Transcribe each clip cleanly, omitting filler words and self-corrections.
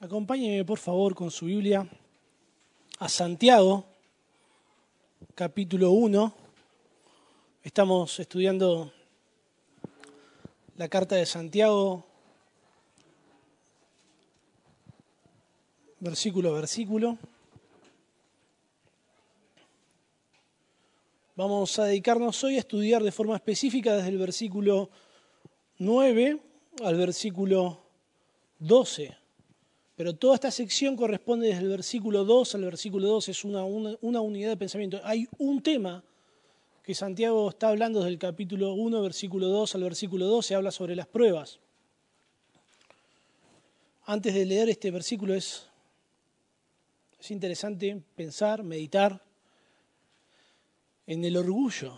Acompáñeme, por favor, con su Biblia a Santiago, capítulo 1. Estamos estudiando la carta de Santiago, versículo a versículo. Vamos a dedicarnos hoy a estudiar de forma específica desde el versículo 9 al versículo 12. Pero toda esta sección corresponde desde el versículo 2 al versículo 12, es una unidad de pensamiento. Hay un tema que Santiago está hablando desde el capítulo 1, versículo 2 al versículo 12, habla sobre las pruebas. Antes de leer este versículo es interesante pensar, meditar en el orgullo,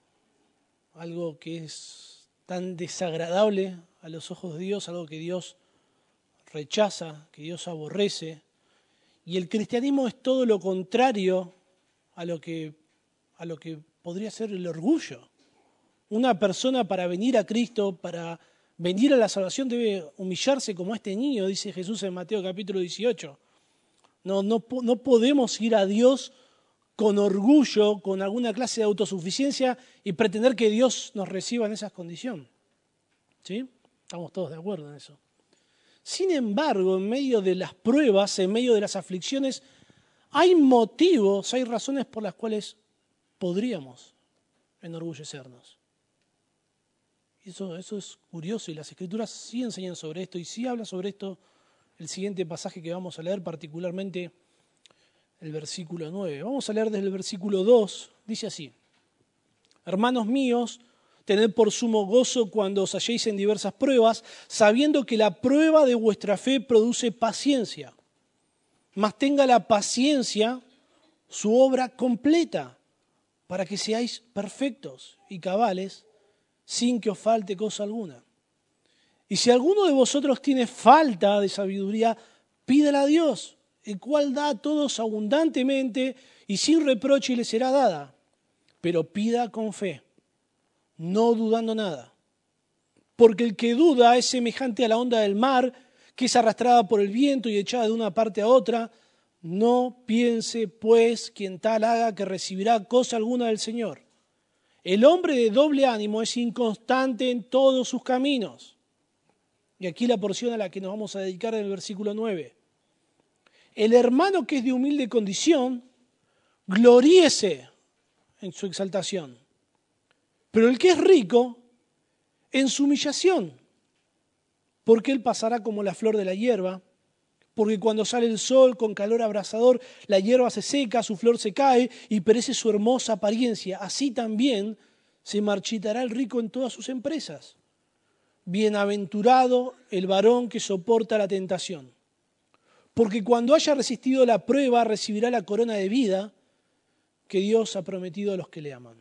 algo que es tan desagradable a los ojos de Dios, algo que Dios rechaza, que Dios aborrece, y el cristianismo es todo lo contrario a lo que podría ser el orgullo. Una persona para venir a Cristo, para venir a la salvación, debe humillarse como este niño, dice Jesús en Mateo capítulo 18. No podemos ir a Dios con orgullo, con alguna clase de autosuficiencia y pretender que Dios nos reciba en esas condiciones. ¿Sí? Estamos todos de acuerdo en eso. Sin embargo, en medio de las pruebas, en medio de las aflicciones, hay motivos, hay razones por las cuales podríamos enorgullecernos. Eso es curioso y las Escrituras sí enseñan sobre esto y sí habla sobre esto el siguiente pasaje que vamos a leer, particularmente el versículo 9. Vamos a leer desde el versículo 2, dice así: Hermanos míos, tened por sumo gozo cuando os halléis en diversas pruebas, sabiendo que la prueba de vuestra fe produce paciencia. Mas tenga la paciencia su obra completa, para que seáis perfectos y cabales, sin que os falte cosa alguna. Y si alguno de vosotros tiene falta de sabiduría, pídela a Dios, el cual da a todos abundantemente y sin reproche y le será dada. Pero pida con fe, no dudando nada. Porque el que duda es semejante a la onda del mar, que es arrastrada por el viento y echada de una parte a otra. No piense, pues, quien tal haga que recibirá cosa alguna del Señor. El hombre de doble ánimo es inconstante en todos sus caminos. Y aquí la porción a la que nos vamos a dedicar en el versículo 9. El hermano que es de humilde condición, gloríese en su exaltación. Pero el que es rico, en su humillación, porque él pasará como la flor de la hierba, porque cuando sale el sol con calor abrasador, la hierba se seca, su flor se cae y perece su hermosa apariencia. Así también se marchitará el rico en todas sus empresas. Bienaventurado el varón que soporta la tentación, porque cuando haya resistido la prueba recibirá la corona de vida que Dios ha prometido a los que le aman.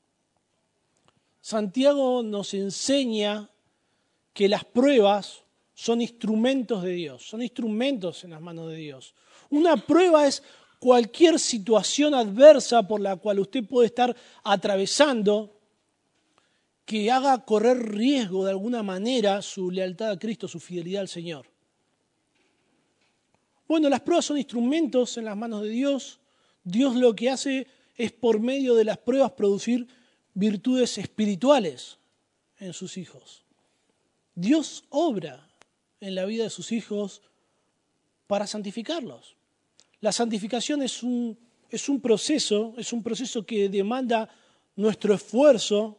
Santiago nos enseña que las pruebas son instrumentos de Dios, son instrumentos en las manos de Dios. Una prueba es cualquier situación adversa por la cual usted puede estar atravesando que haga correr riesgo de alguna manera su lealtad a Cristo, su fidelidad al Señor. Bueno, las pruebas son instrumentos en las manos de Dios. Dios lo que hace es por medio de las pruebas producir virtudes espirituales en sus hijos. Dios obra en la vida de sus hijos para santificarlos. La santificación es un proceso que demanda nuestro esfuerzo,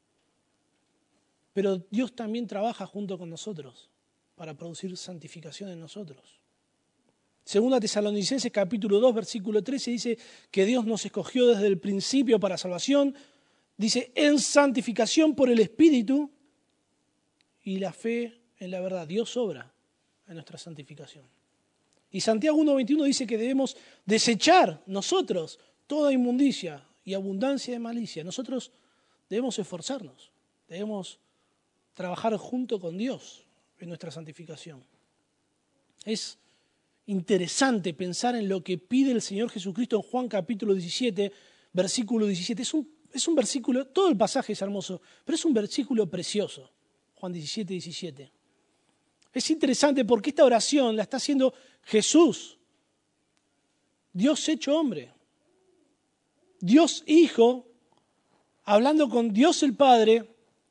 pero Dios también trabaja junto con nosotros para producir santificación en nosotros. Segunda Tesalonicenses capítulo 2, versículo 13 dice que Dios nos escogió desde el principio para salvación. Dice, en santificación por el Espíritu y la fe en la verdad. Dios obra en nuestra santificación. Y Santiago 1:21 dice que debemos desechar nosotros toda inmundicia y abundancia de malicia. Nosotros debemos esforzarnos, debemos trabajar junto con Dios en nuestra santificación. Es interesante pensar en lo que pide el Señor Jesucristo en Juan capítulo 17, versículo 17. Es un versículo, todo el pasaje es hermoso, pero es un versículo precioso. Juan 17, 17. Es interesante porque esta oración la está haciendo Jesús, Dios hecho hombre, Dios Hijo, hablando con Dios el Padre,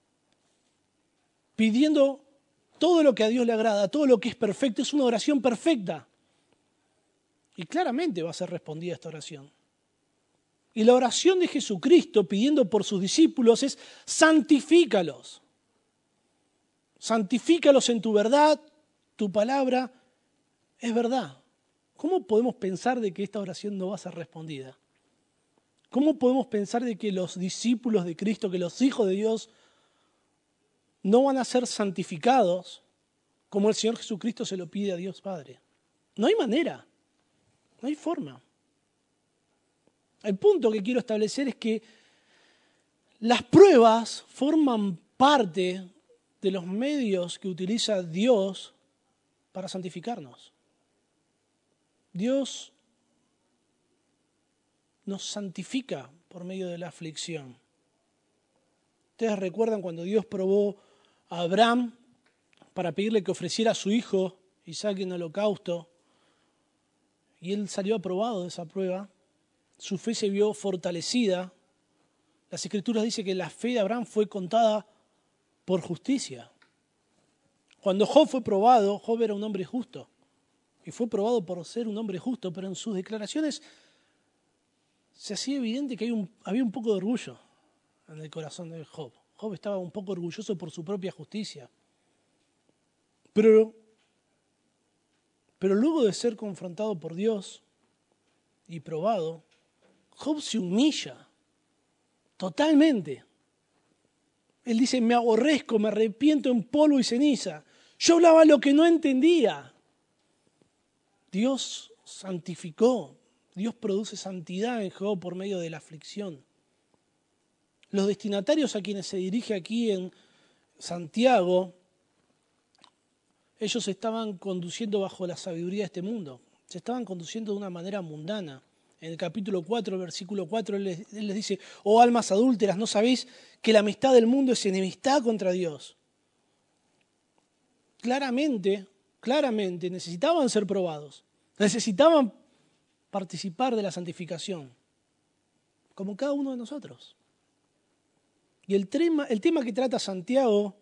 pidiendo todo lo que a Dios le agrada, todo lo que es perfecto. Es una oración perfecta. Y claramente va a ser respondida esta oración. Y la oración de Jesucristo pidiendo por sus discípulos es: santifícalos. Santifícalos en tu verdad, tu palabra es verdad. ¿Cómo podemos pensar de que esta oración no va a ser respondida? ¿Cómo podemos pensar de que los discípulos de Cristo, que los hijos de Dios, no van a ser santificados como el Señor Jesucristo se lo pide a Dios Padre? No hay manera, no hay forma. El punto que quiero establecer es que las pruebas forman parte de los medios que utiliza Dios para santificarnos. Dios nos santifica por medio de la aflicción. Ustedes recuerdan cuando Dios probó a Abraham para pedirle que ofreciera a su hijo Isaac en holocausto, y él salió aprobado de esa prueba. Su fe se vio fortalecida. Las Escrituras dicen que la fe de Abraham fue contada por justicia. Cuando Job fue probado, Job era un hombre justo. Y fue probado por ser un hombre justo, pero en sus declaraciones se hacía evidente que había un poco de orgullo en el corazón de Job. Job estaba un poco orgulloso por su propia justicia. Pero luego de ser confrontado por Dios y probado, Job se humilla totalmente. Él dice: me aborrezco, me arrepiento en polvo y ceniza. Yo hablaba lo que no entendía. Dios santificó, Dios produce santidad en Job por medio de la aflicción. Los destinatarios a quienes se dirige aquí en Santiago, ellos se estaban conduciendo bajo la sabiduría de este mundo. Se estaban conduciendo de una manera mundana. En el capítulo 4, versículo 4, él les dice: oh almas adúlteras, ¿no sabéis que la amistad del mundo es enemistad contra Dios? Claramente necesitaban ser probados. Necesitaban participar de la santificación, como cada uno de nosotros. Y el tema que trata Santiago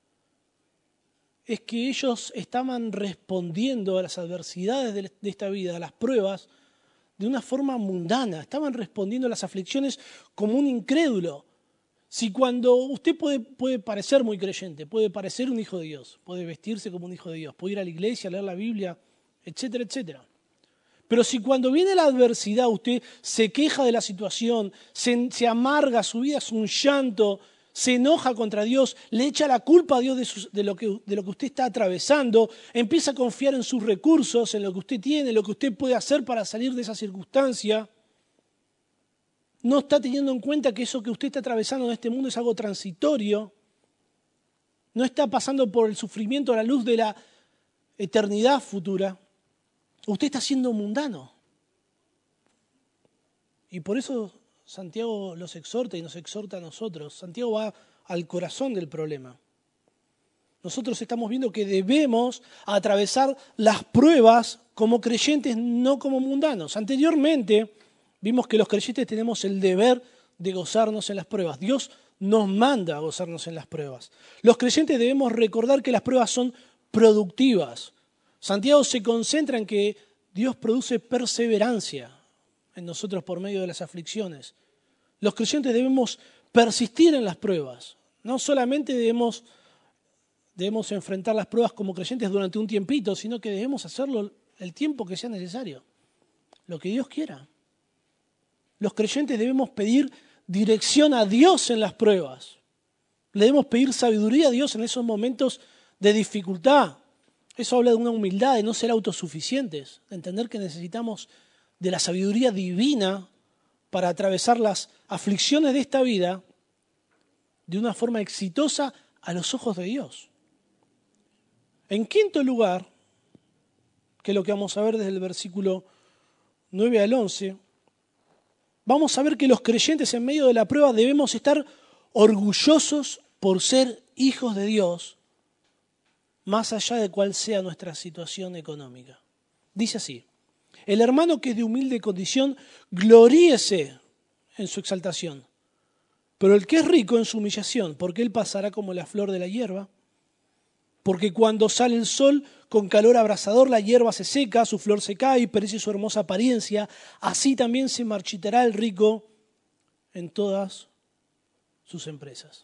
es que ellos estaban respondiendo a las adversidades de esta vida, a las pruebas, de una forma mundana. Estaban respondiendo a las aflicciones como un incrédulo. Si cuando usted puede parecer muy creyente, puede parecer un hijo de Dios, puede vestirse como un hijo de Dios, puede ir a la iglesia, leer la Biblia, etcétera, etcétera. Pero si cuando viene la adversidad usted se queja de la situación, se amarga, su vida es un llanto, se enoja contra Dios, le echa la culpa a Dios de lo que usted está atravesando, empieza a confiar en sus recursos, en lo que usted tiene, en lo que usted puede hacer para salir de esa circunstancia, no está teniendo en cuenta que eso que usted está atravesando en este mundo es algo transitorio, no está pasando por el sufrimiento a la luz de la eternidad futura. Usted está siendo mundano. Y por eso Santiago los exhorta y nos exhorta a nosotros. Santiago va al corazón del problema. Nosotros estamos viendo que debemos atravesar las pruebas como creyentes, no como mundanos. Anteriormente vimos que los creyentes tenemos el deber de gozarnos en las pruebas. Dios nos manda a gozarnos en las pruebas. Los creyentes debemos recordar que las pruebas son productivas. Santiago se concentra en que Dios produce perseverancia en nosotros por medio de las aflicciones. Los creyentes debemos persistir en las pruebas. No solamente debemos enfrentar las pruebas como creyentes durante un tiempito, sino que debemos hacerlo el tiempo que sea necesario, lo que Dios quiera. Los creyentes debemos pedir dirección a Dios en las pruebas. Le debemos pedir sabiduría a Dios en esos momentos de dificultad. Eso habla de una humildad, de no ser autosuficientes, de entender que necesitamos de la sabiduría divina para atravesar las aflicciones de esta vida de una forma exitosa a los ojos de Dios. En quinto lugar, que es lo que vamos a ver desde el versículo 9 al 11, vamos a ver que los creyentes en medio de la prueba debemos estar orgullosos por ser hijos de Dios, más allá de cuál sea nuestra situación económica. Dice así: el hermano que es de humilde condición, gloríese en su exaltación, pero el que es rico en su humillación, porque él pasará como la flor de la hierba. Porque cuando sale el sol con calor abrasador, la hierba se seca, su flor se cae y perece su hermosa apariencia. Así también se marchitará el rico en todas sus empresas.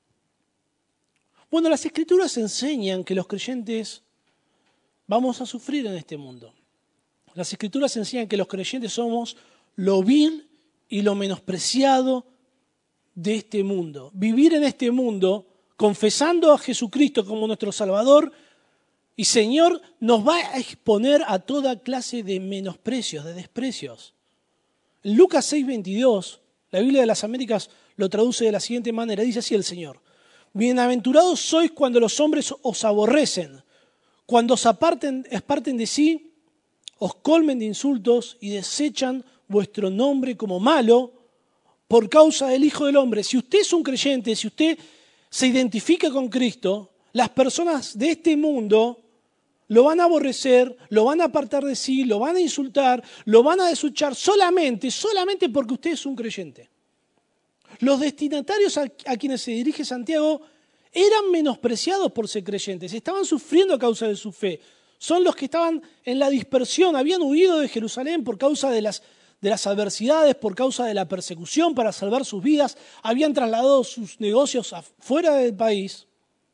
Bueno, las Escrituras enseñan que los creyentes vamos a sufrir en este mundo. Las Escrituras enseñan que los creyentes somos lo vil y lo menospreciado de este mundo. Vivir en este mundo confesando a Jesucristo como nuestro Salvador y Señor nos va a exponer a toda clase de menosprecios, de desprecios. En Lucas 6:22, la Biblia de las Américas lo traduce de la siguiente manera. Dice así el Señor: bienaventurados sois cuando los hombres os aborrecen, cuando os aparten de sí, os colmen de insultos y desechan vuestro nombre como malo por causa del Hijo del Hombre. Si usted es un creyente, si usted se identifica con Cristo, las personas de este mundo lo van a aborrecer, lo van a apartar de sí, lo van a insultar, lo van a desechar solamente porque usted es un creyente. Los destinatarios a quienes se dirige Santiago eran menospreciados por ser creyentes, estaban sufriendo a causa de su fe. Son los que estaban en la dispersión, habían huido de Jerusalén por causa de las adversidades, por causa de la persecución para salvar sus vidas, habían trasladado sus negocios fuera del país.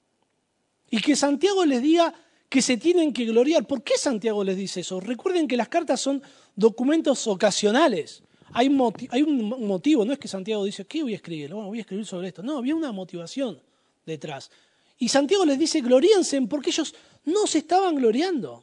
Y que Santiago les diga que se tienen que gloriar. ¿Por qué Santiago les dice eso? Recuerden que las cartas son documentos ocasionales. Hay un motivo, no es que Santiago dice, ¿qué voy a escribir? Bueno, voy a escribir sobre esto. No, había una motivación detrás. Y Santiago les dice, gloríense, porque ellos no se estaban gloriando.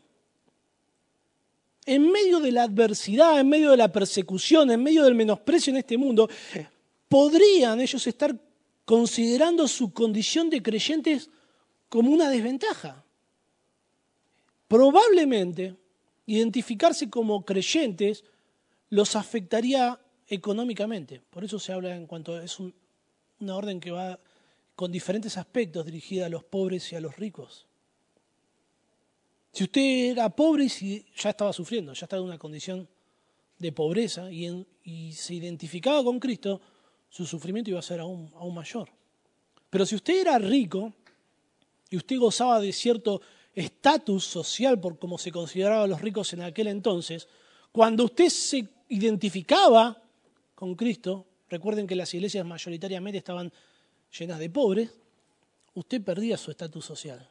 En medio de la adversidad, en medio de la persecución, en medio del menosprecio en este mundo, podrían ellos estar considerando su condición de creyentes como una desventaja. Probablemente identificarse como creyentes los afectaría económicamente. Por eso se habla en cuanto es una orden que va con diferentes aspectos dirigida a los pobres y a los ricos. Si usted era pobre y ya estaba sufriendo, ya estaba en una condición de pobreza y se identificaba con Cristo, su sufrimiento iba a ser aún mayor. Pero si usted era rico y usted gozaba de cierto estatus social por como se consideraban los ricos en aquel entonces, cuando usted se identificaba con Cristo, recuerden que las iglesias mayoritariamente estaban llenas de pobres, usted perdía su estatus social.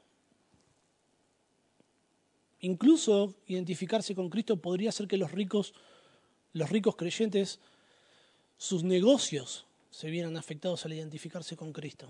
Incluso identificarse con Cristo podría hacer que los ricos creyentes, sus negocios se vieran afectados al identificarse con Cristo.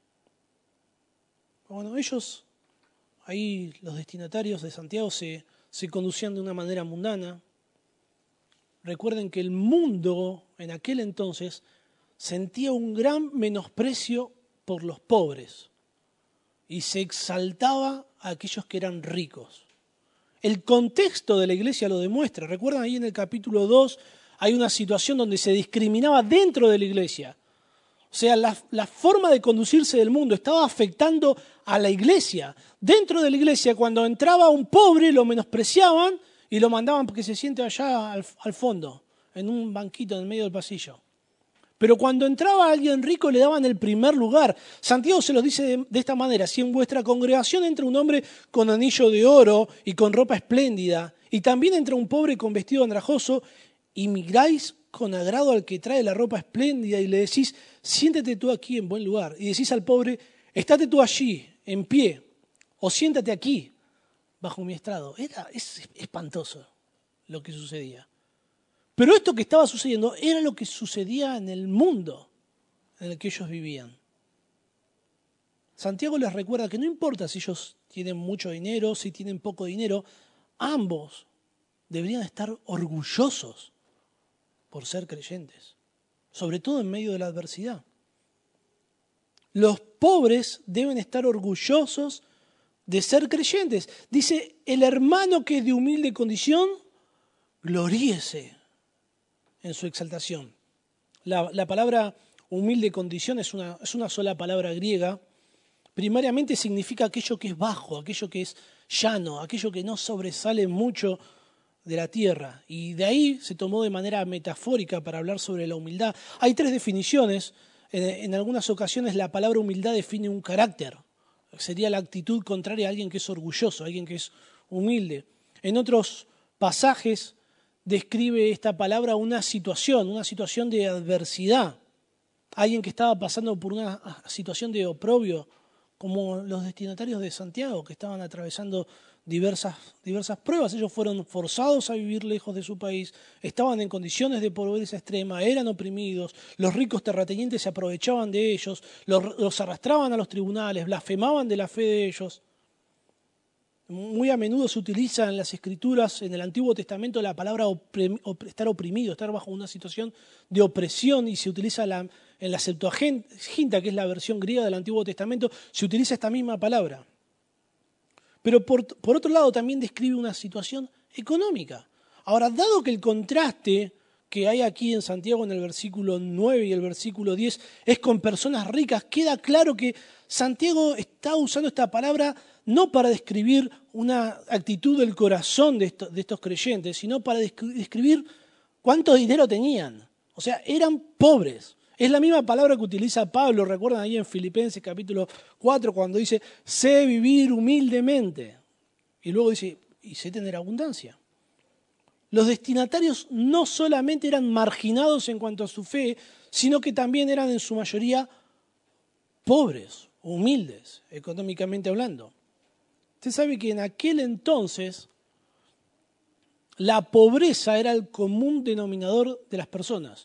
Bueno, ellos, ahí los destinatarios de Santiago se conducían de una manera mundana. Recuerden que el mundo en aquel entonces sentía un gran menosprecio por los pobres y se exaltaba a aquellos que eran ricos. El contexto de la iglesia lo demuestra. Recuerdan ahí en el capítulo 2 hay una situación donde se discriminaba dentro de la iglesia. O sea, la forma de conducirse del mundo estaba afectando a la iglesia. Dentro de la iglesia, cuando entraba un pobre, lo menospreciaban y lo mandaban porque se siente allá al fondo, en un banquito en el medio del pasillo. Pero cuando entraba alguien rico le daban el primer lugar. Santiago se los dice de esta manera: si en vuestra congregación entra un hombre con anillo de oro y con ropa espléndida, y también entra un pobre con vestido andrajoso, y miráis con agrado al que trae la ropa espléndida y le decís, siéntate tú aquí en buen lugar. Y decís al pobre, estate tú allí, en pie, o siéntate aquí, bajo mi estrado. Es espantoso lo que sucedía. Pero esto que estaba sucediendo era lo que sucedía en el mundo en el que ellos vivían. Santiago les recuerda que no importa si ellos tienen mucho dinero, si tienen poco dinero, ambos deberían estar orgullosos por ser creyentes, sobre todo en medio de la adversidad. Los pobres deben estar orgullosos de ser creyentes. Dice, el hermano que es de humilde condición, gloríese en su exaltación. La palabra humilde condición es una sola palabra griega, primariamente significa aquello que es bajo, aquello que es llano, aquello que no sobresale mucho de la tierra. Y de ahí se tomó de manera metafórica para hablar sobre la humildad. Hay 3 definiciones. En algunas ocasiones la palabra humildad define un carácter. Sería la actitud contraria a alguien que es orgulloso, a alguien que es humilde. En otros pasajes describe esta palabra una situación de adversidad. Alguien que estaba pasando por una situación de oprobio, como los destinatarios de Santiago, que estaban atravesando diversas pruebas. Ellos fueron forzados a vivir lejos de su país, estaban en condiciones de pobreza extrema, eran oprimidos, los ricos terratenientes se aprovechaban de ellos, los arrastraban a los tribunales, blasfemaban de la fe de ellos. Muy a menudo se utiliza en las Escrituras, en el Antiguo Testamento, la palabra estar oprimido, estar bajo una situación de opresión, y se utiliza en la Septuaginta, que es la versión griega del Antiguo Testamento, se utiliza esta misma palabra. Pero por otro lado también describe una situación económica. Ahora, dado que el contraste que hay aquí en Santiago en el versículo 9 y el versículo 10 es con personas ricas, queda claro que Santiago está usando esta palabra no para describir una actitud del corazón de estos creyentes, sino para describir cuánto dinero tenían. O sea, eran pobres. Es la misma palabra que utiliza Pablo, recuerdan ahí en Filipenses capítulo 4, cuando dice, sé vivir humildemente. Y luego dice, y sé tener abundancia. Los destinatarios no solamente eran marginados en cuanto a su fe, sino que también eran en su mayoría pobres, humildes, económicamente hablando. Usted sabe que en aquel entonces la pobreza era el común denominador de las personas.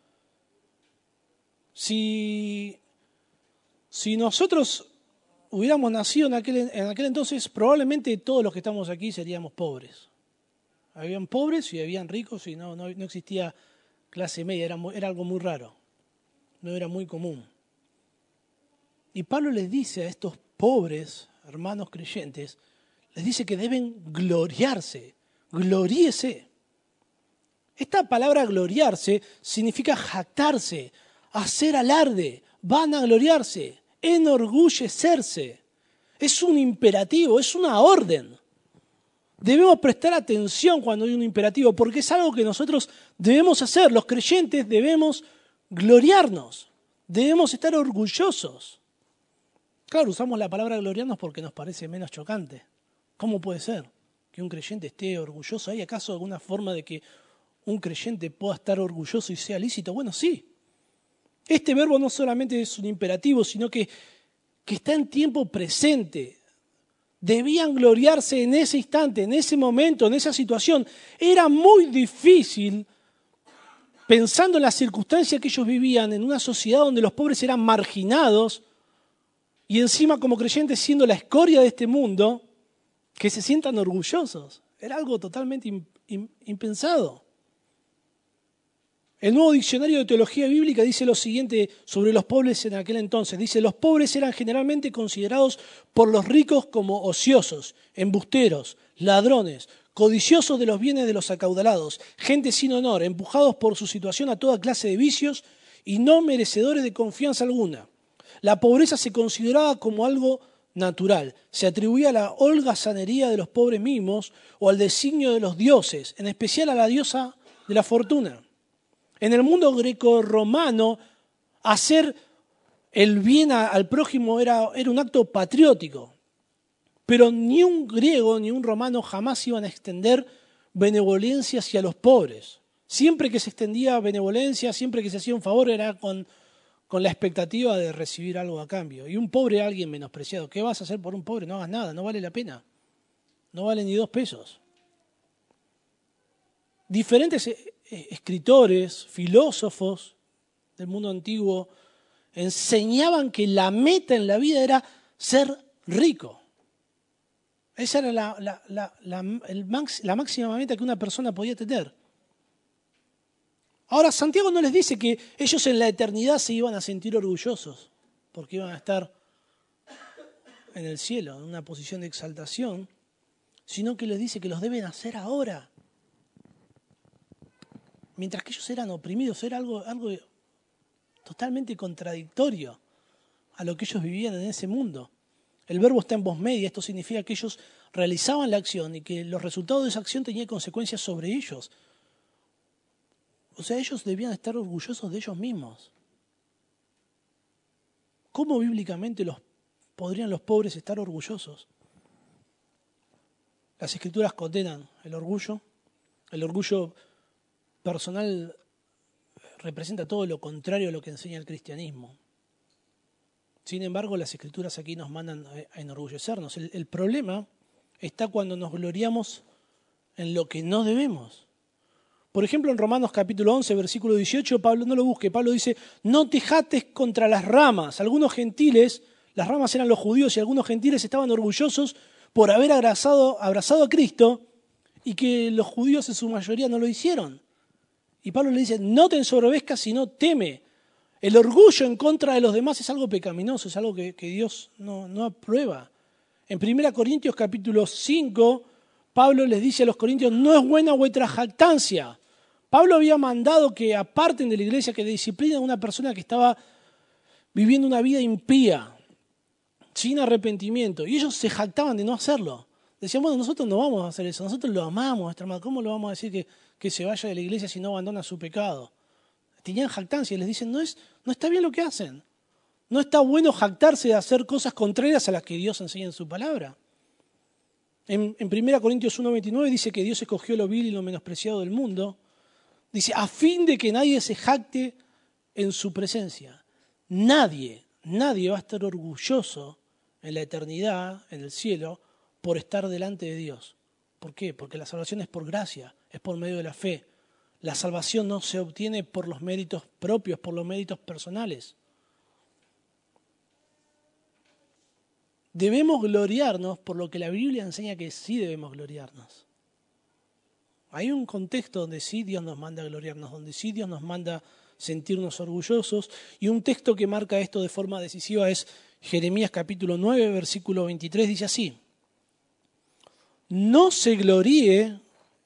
Si nosotros hubiéramos nacido en aquel entonces, probablemente todos los que estamos aquí seríamos pobres. Habían pobres y habían ricos y no existía clase media, era algo muy raro, no era muy común. Y Pablo les dice a estos pobres hermanos creyentes, les dice que deben gloriarse, gloríese. Esta palabra gloriarse significa jactarse, hacer alarde, vanagloriarse, enorgullecerse. Es un imperativo, es una orden. Debemos prestar atención cuando hay un imperativo, porque es algo que nosotros debemos hacer. Los creyentes debemos gloriarnos, debemos estar orgullosos. Claro, usamos la palabra gloriarnos porque nos parece menos chocante. ¿Cómo puede ser que un creyente esté orgulloso? ¿Hay acaso alguna forma de que un creyente pueda estar orgulloso y sea lícito? Bueno, sí. Este verbo no solamente es un imperativo, sino que está en tiempo presente. Debían gloriarse en ese instante, en ese momento, en esa situación. Era muy difícil, pensando en las circunstancias que ellos vivían, en una sociedad donde los pobres eran marginados y encima como creyentes siendo la escoria de este mundo, que se sientan orgullosos. Era algo totalmente impensado. El Nuevo Diccionario de Teología Bíblica dice lo siguiente sobre los pobres en aquel entonces. Dice, los pobres eran generalmente considerados por los ricos como ociosos, embusteros, ladrones, codiciosos de los bienes de los acaudalados, gente sin honor, empujados por su situación a toda clase de vicios y no merecedores de confianza alguna. La pobreza se consideraba como algo natural. Se atribuía a la holgazanería de los pobres mismos o al designio de los dioses, en especial a la diosa de la fortuna. En el mundo greco-romano, hacer el bien al prójimo era un acto patriótico, pero ni un griego ni un romano jamás iban a extender benevolencia hacia los pobres. Siempre que se extendía benevolencia, siempre que se hacía un favor, era con la expectativa de recibir algo a cambio. Y un pobre era alguien menospreciado. ¿Qué vas a hacer por un pobre? No hagas nada, no vale la pena. No vale ni 2 pesos. Diferentes escritores, filósofos del mundo antiguo enseñaban que la meta en la vida era ser rico. Esa era la máxima meta que una persona podía tener. Ahora, Santiago no les dice que ellos en la eternidad se iban a sentir orgullosos porque iban a estar en el cielo, en una posición de exaltación, sino que les dice que los deben hacer ahora. Mientras que ellos eran oprimidos, era algo totalmente contradictorio a lo que ellos vivían en ese mundo. El verbo está en voz media, esto significa que ellos realizaban la acción y que los resultados de esa acción tenían consecuencias sobre ellos. O sea, ellos debían estar orgullosos de ellos mismos. ¿Cómo bíblicamente podrían los pobres estar orgullosos? Las Escrituras condenan el orgullo. El orgullo personal representa todo lo contrario a lo que enseña el cristianismo. Sin embargo, las Escrituras aquí nos mandan a enorgullecernos. El problema está cuando nos gloriamos en lo que no debemos. Por ejemplo, en Romanos capítulo 11, versículo 18, Pablo, no lo busque, Pablo dice, no te jates contra las ramas. Algunos gentiles, las ramas eran los judíos y algunos gentiles estaban orgullosos por haber abrazado a Cristo y que los judíos en su mayoría no lo hicieron. Y Pablo le dice, no te ensoberbezcas, sino teme. El orgullo en contra de los demás es algo pecaminoso, es algo que Dios no aprueba. En 1 Corintios capítulo 5, Pablo les dice a los corintios, no es buena vuestra jactancia. Pablo había mandado que aparten de la iglesia, que disciplinen a una persona que estaba viviendo una vida impía, sin arrepentimiento. Y ellos se jactaban de no hacerlo. Decían, bueno, nosotros no vamos a hacer eso, nosotros lo amamos, nuestra hermano. ¿Cómo lo vamos a decir que se vaya de la iglesia si no abandona su pecado? Tenían jactancia y les dicen, no está bien lo que hacen. No está bueno jactarse de hacer cosas contrarias a las que Dios enseña en su palabra. En 1 Corintios 1:29 dice que Dios escogió lo vil y lo menospreciado del mundo. Dice, a fin de que nadie se jacte en su presencia. Nadie va a estar orgulloso en la eternidad, en el cielo, por estar delante de Dios. ¿Por qué? Porque la salvación es por gracia, es por medio de la fe. La salvación no se obtiene por los méritos propios, por los méritos personales. Debemos gloriarnos por lo que la Biblia enseña que sí debemos gloriarnos. Hay un contexto donde sí Dios nos manda a gloriarnos, donde sí Dios nos manda sentirnos orgullosos, y un texto que marca esto de forma decisiva es Jeremías capítulo 9, versículo 23, dice así: no se gloríe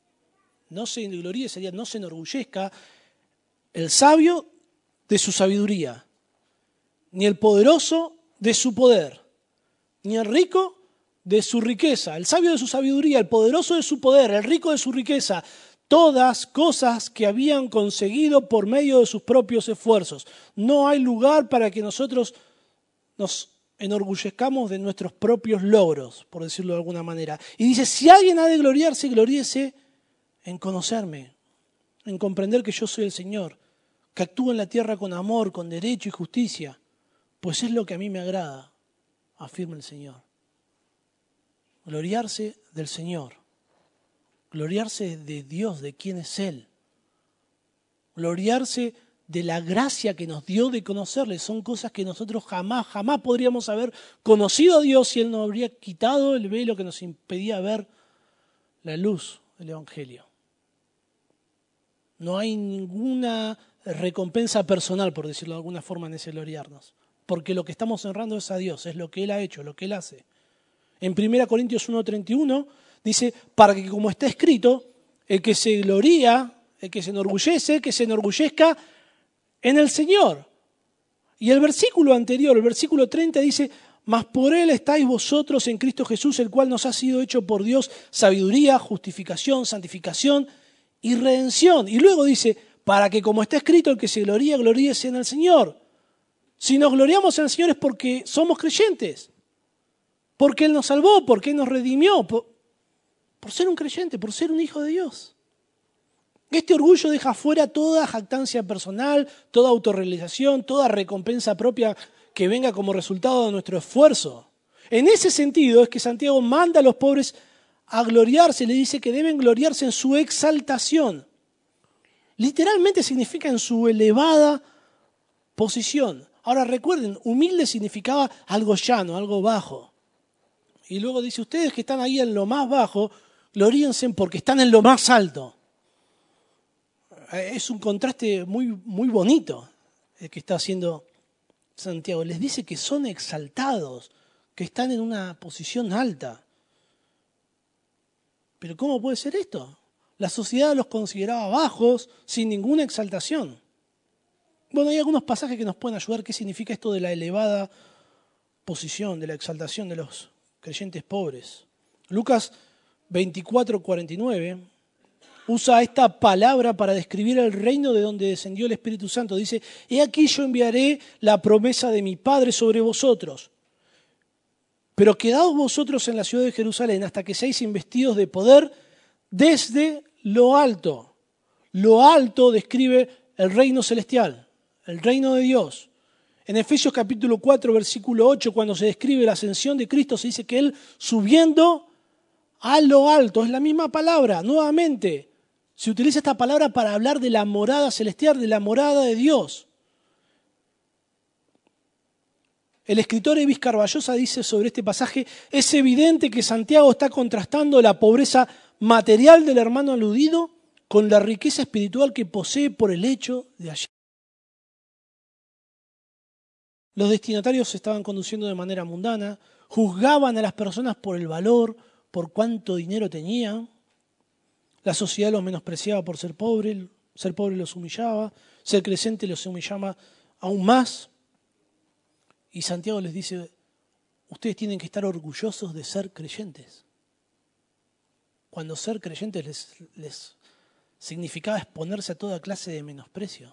sería no se enorgullezca el sabio de su sabiduría, ni el poderoso de su poder, ni el rico de su riqueza, el sabio de su sabiduría, el poderoso de su poder, el rico de su riqueza, todas cosas que habían conseguido por medio de sus propios esfuerzos. No hay lugar para que nosotros nos enorgullezcamos de nuestros propios logros, por decirlo de alguna manera. Y dice, si alguien ha de gloriarse, gloríese en conocerme, en comprender que yo soy el Señor, que actúo en la tierra con amor, con derecho y justicia, pues es lo que a mí me agrada, afirma el Señor. Gloriarse del Señor, gloriarse de Dios, de quién es Él, gloriarse de la gracia que nos dio de conocerle. Son cosas que nosotros jamás podríamos haber conocido a Dios si Él nos habría quitado el velo que nos impedía ver la luz del Evangelio. No hay ninguna recompensa personal, por decirlo de alguna forma, en ese gloriarnos, porque lo que estamos honrando es a Dios, es lo que Él ha hecho, lo que Él hace. En 1 Corintios 1:31 dice, para que como está escrito, el que se gloría, el que se enorgullece, que se enorgullezca en el Señor. Y el versículo anterior, el versículo 30 dice, mas por Él estáis vosotros en Cristo Jesús, el cual nos ha sido hecho por Dios sabiduría, justificación, santificación y redención. Y luego dice, para que como está escrito, el que se gloría, gloríese en el Señor. Si nos gloriamos en el Señor es porque somos creyentes, porque Él nos salvó, porque Él nos redimió, por ser un creyente, por ser un hijo de Dios. Este orgullo deja fuera toda jactancia personal, toda autorrealización, toda recompensa propia que venga como resultado de nuestro esfuerzo. En ese sentido es que Santiago manda a los pobres a gloriarse, le dice que deben gloriarse en su exaltación. Literalmente significa en su elevada posición. Ahora recuerden, humilde significaba algo llano, algo bajo. Y luego dice, ustedes que están ahí en lo más bajo, gloríense porque están en lo más alto. Es un contraste muy bonito el que está haciendo Santiago. Les dice que son exaltados, que están en una posición alta. Pero ¿cómo puede ser esto? La sociedad los consideraba bajos, sin ninguna exaltación. Bueno, hay algunos pasajes que nos pueden ayudar. ¿Qué significa esto de la elevada posición, de la exaltación de los creyentes pobres. Lucas 24:49 usa esta palabra para describir el reino de donde descendió el Espíritu Santo. Dice, he aquí yo enviaré la promesa de mi Padre sobre vosotros. Pero quedaos vosotros en la ciudad de Jerusalén hasta que seáis investidos de poder desde lo alto. Lo alto describe el reino celestial, el reino de Dios. En Efesios capítulo 4, versículo 8, cuando se describe la ascensión de Cristo, se dice que Él subiendo a lo alto, es la misma palabra, nuevamente. Se utiliza esta palabra para hablar de la morada celestial, de la morada de Dios. El escritor Ebis Carballosa dice sobre este pasaje, es evidente que Santiago está contrastando la pobreza material del hermano aludido con la riqueza espiritual que posee por el hecho de hallar. Los destinatarios se estaban conduciendo de manera mundana, juzgaban a las personas por el valor, por cuánto dinero tenían. La sociedad los menospreciaba por ser pobre los humillaba, ser creyente los humillaba aún más. Y Santiago les dice, ustedes tienen que estar orgullosos de ser creyentes. Cuando ser creyentes les significaba exponerse a toda clase de menosprecio.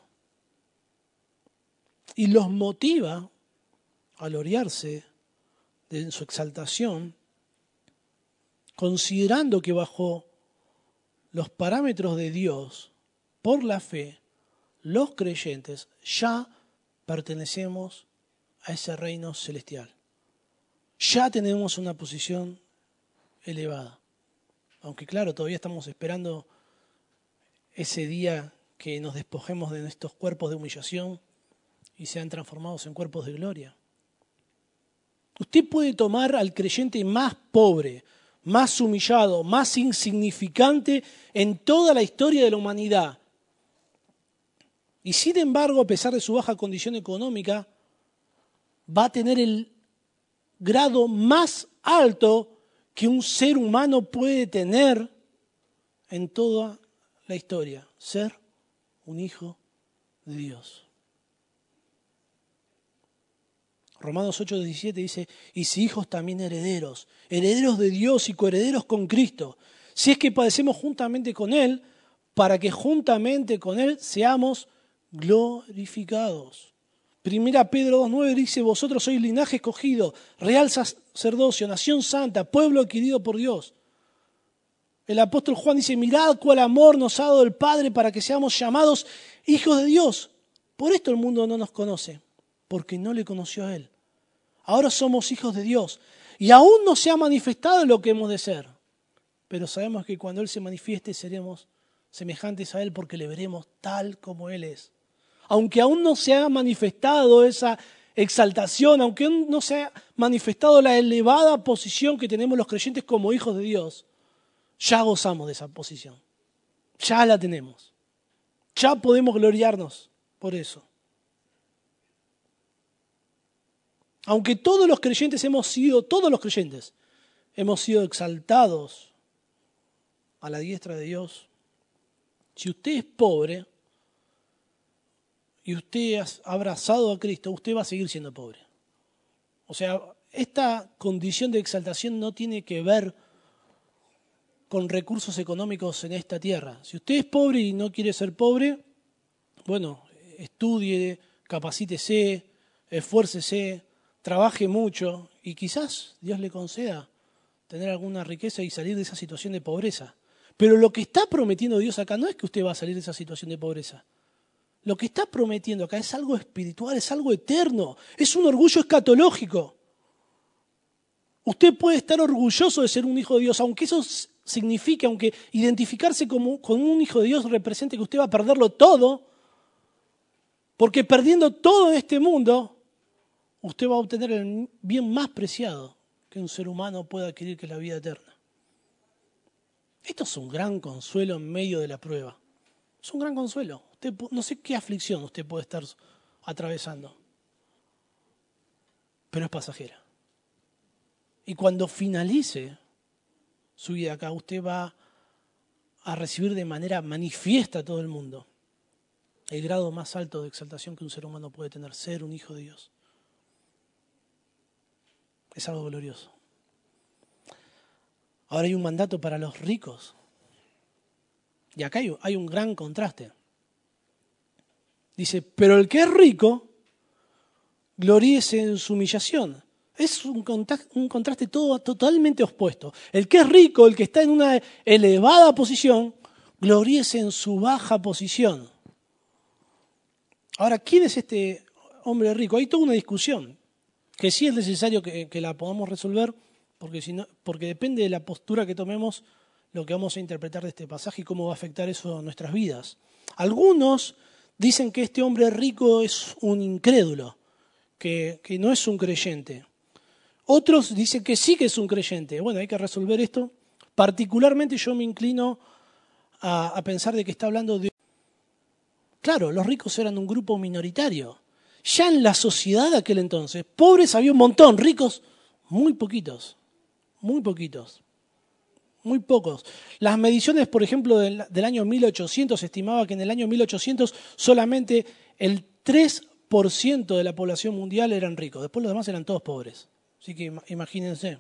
Y los motiva a gloriarse en su exaltación, considerando que bajo los parámetros de Dios, por la fe, los creyentes ya pertenecemos a ese reino celestial. Ya tenemos una posición elevada. Aunque claro, todavía estamos esperando ese día que nos despojemos de nuestros cuerpos de humillación y sean transformados en cuerpos de gloria. Usted puede tomar al creyente más pobre, más humillado, más insignificante en toda la historia de la humanidad. Y sin embargo, a pesar de su baja condición económica, va a tener el grado más alto que un ser humano puede tener en toda la historia, ser un hijo de Dios. Romanos 8:17 dice, y si hijos también herederos, herederos de Dios y coherederos con Cristo, si es que padecemos juntamente con Él, para que juntamente con Él seamos glorificados. Primera Pedro 2:9 dice, vosotros sois linaje escogido, real sacerdocio, nación santa, pueblo adquirido por Dios. El apóstol Juan dice, mirad cuál amor nos ha dado el Padre para que seamos llamados hijos de Dios. Por esto el mundo no nos conoce, porque no le conoció a Él. Ahora somos hijos de Dios y aún no se ha manifestado lo que hemos de ser. Pero sabemos que cuando Él se manifieste seremos semejantes a Él porque le veremos tal como Él es. Aunque aún no se ha manifestado esa exaltación, aunque aún no se ha manifestado la elevada posición que tenemos los creyentes como hijos de Dios, ya gozamos de esa posición. Ya la tenemos. Ya podemos gloriarnos por eso. Aunque todos los creyentes hemos sido exaltados a la diestra de Dios, si usted es pobre y usted ha abrazado a Cristo, usted va a seguir siendo pobre. O sea, esta condición de exaltación no tiene que ver con recursos económicos en esta tierra. Si usted es pobre y no quiere ser pobre, bueno, estudie, capacítese, esfuércese, trabaje mucho y quizás Dios le conceda tener alguna riqueza y salir de esa situación de pobreza. Pero lo que está prometiendo Dios acá no es que usted va a salir de esa situación de pobreza. Lo que está prometiendo acá es algo espiritual, es algo eterno, es un orgullo escatológico. Usted puede estar orgulloso de ser un hijo de Dios, aunque eso signifique, aunque identificarse con un hijo de Dios represente que usted va a perderlo todo, porque perdiendo todo en este mundo, usted va a obtener el bien más preciado que un ser humano puede adquirir, que es la vida eterna. Esto es un gran consuelo en medio de la prueba. Es un gran consuelo. No sé qué aflicción usted puede estar atravesando, pero es pasajera. Y cuando finalice su vida acá, usted va a recibir de manera manifiesta a todo el mundo el grado más alto de exaltación que un ser humano puede tener, ser un hijo de Dios. Es algo glorioso. Ahora hay un mandato para los ricos. Y acá hay un gran contraste. Dice, pero el que es rico, gloríese en su humillación. Es un contraste totalmente opuesto. El que es rico, el que está en una elevada posición, gloríese en su baja posición. Ahora, ¿quién es este hombre rico? Hay toda una discusión, que sí es necesario que la podamos resolver, porque depende de la postura que tomemos, lo que vamos a interpretar de este pasaje y cómo va a afectar eso a nuestras vidas. Algunos dicen que este hombre rico es un incrédulo, que no es un creyente. Otros dicen que sí que es un creyente. Bueno, hay que resolver esto. Particularmente yo me inclino a pensar de que está hablando de... Claro, los ricos eran un grupo minoritario. Ya en la sociedad de aquel entonces, pobres había un montón, ricos muy poquitos, muy poquitos, muy pocos. Las mediciones, por ejemplo, del año 1800, se estimaba que en el año 1800 solamente el 3% de la población mundial eran ricos, después los demás eran todos pobres. Así que imagínense.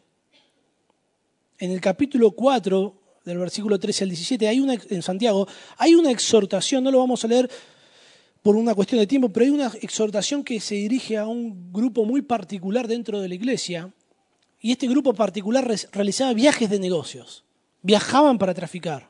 En el capítulo 4, del versículo 13 al 17, en Santiago, hay una exhortación, no lo vamos a leer por una cuestión de tiempo, pero hay una exhortación que se dirige a un grupo muy particular dentro de la iglesia, y este grupo particular realizaba viajes de negocios, viajaban para traficar,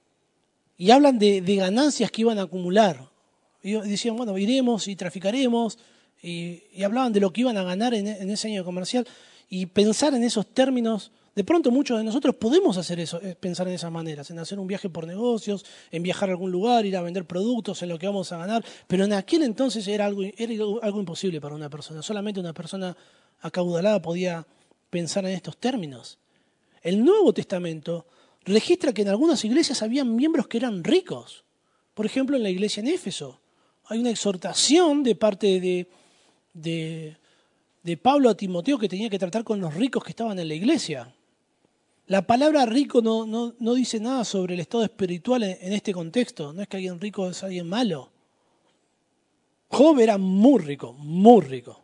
y hablan de ganancias que iban a acumular. Y decían, bueno, iremos y traficaremos, y hablaban de lo que iban a ganar en ese año comercial, y pensar en esos términos. De pronto muchos de nosotros podemos hacer eso, pensar en esas maneras, en hacer un viaje por negocios, en viajar a algún lugar, ir a vender productos, en lo que vamos a ganar, pero en aquel entonces era algo imposible para una persona. Solamente una persona acaudalada podía pensar en estos términos. El Nuevo Testamento registra que en algunas iglesias había miembros que eran ricos. Por ejemplo, en la iglesia en Éfeso hay una exhortación de parte de Pablo a Timoteo que tenía que tratar con los ricos que estaban en la iglesia. La palabra rico no dice nada sobre el estado espiritual en este contexto. No es que alguien rico es alguien malo. Job era muy rico, muy rico.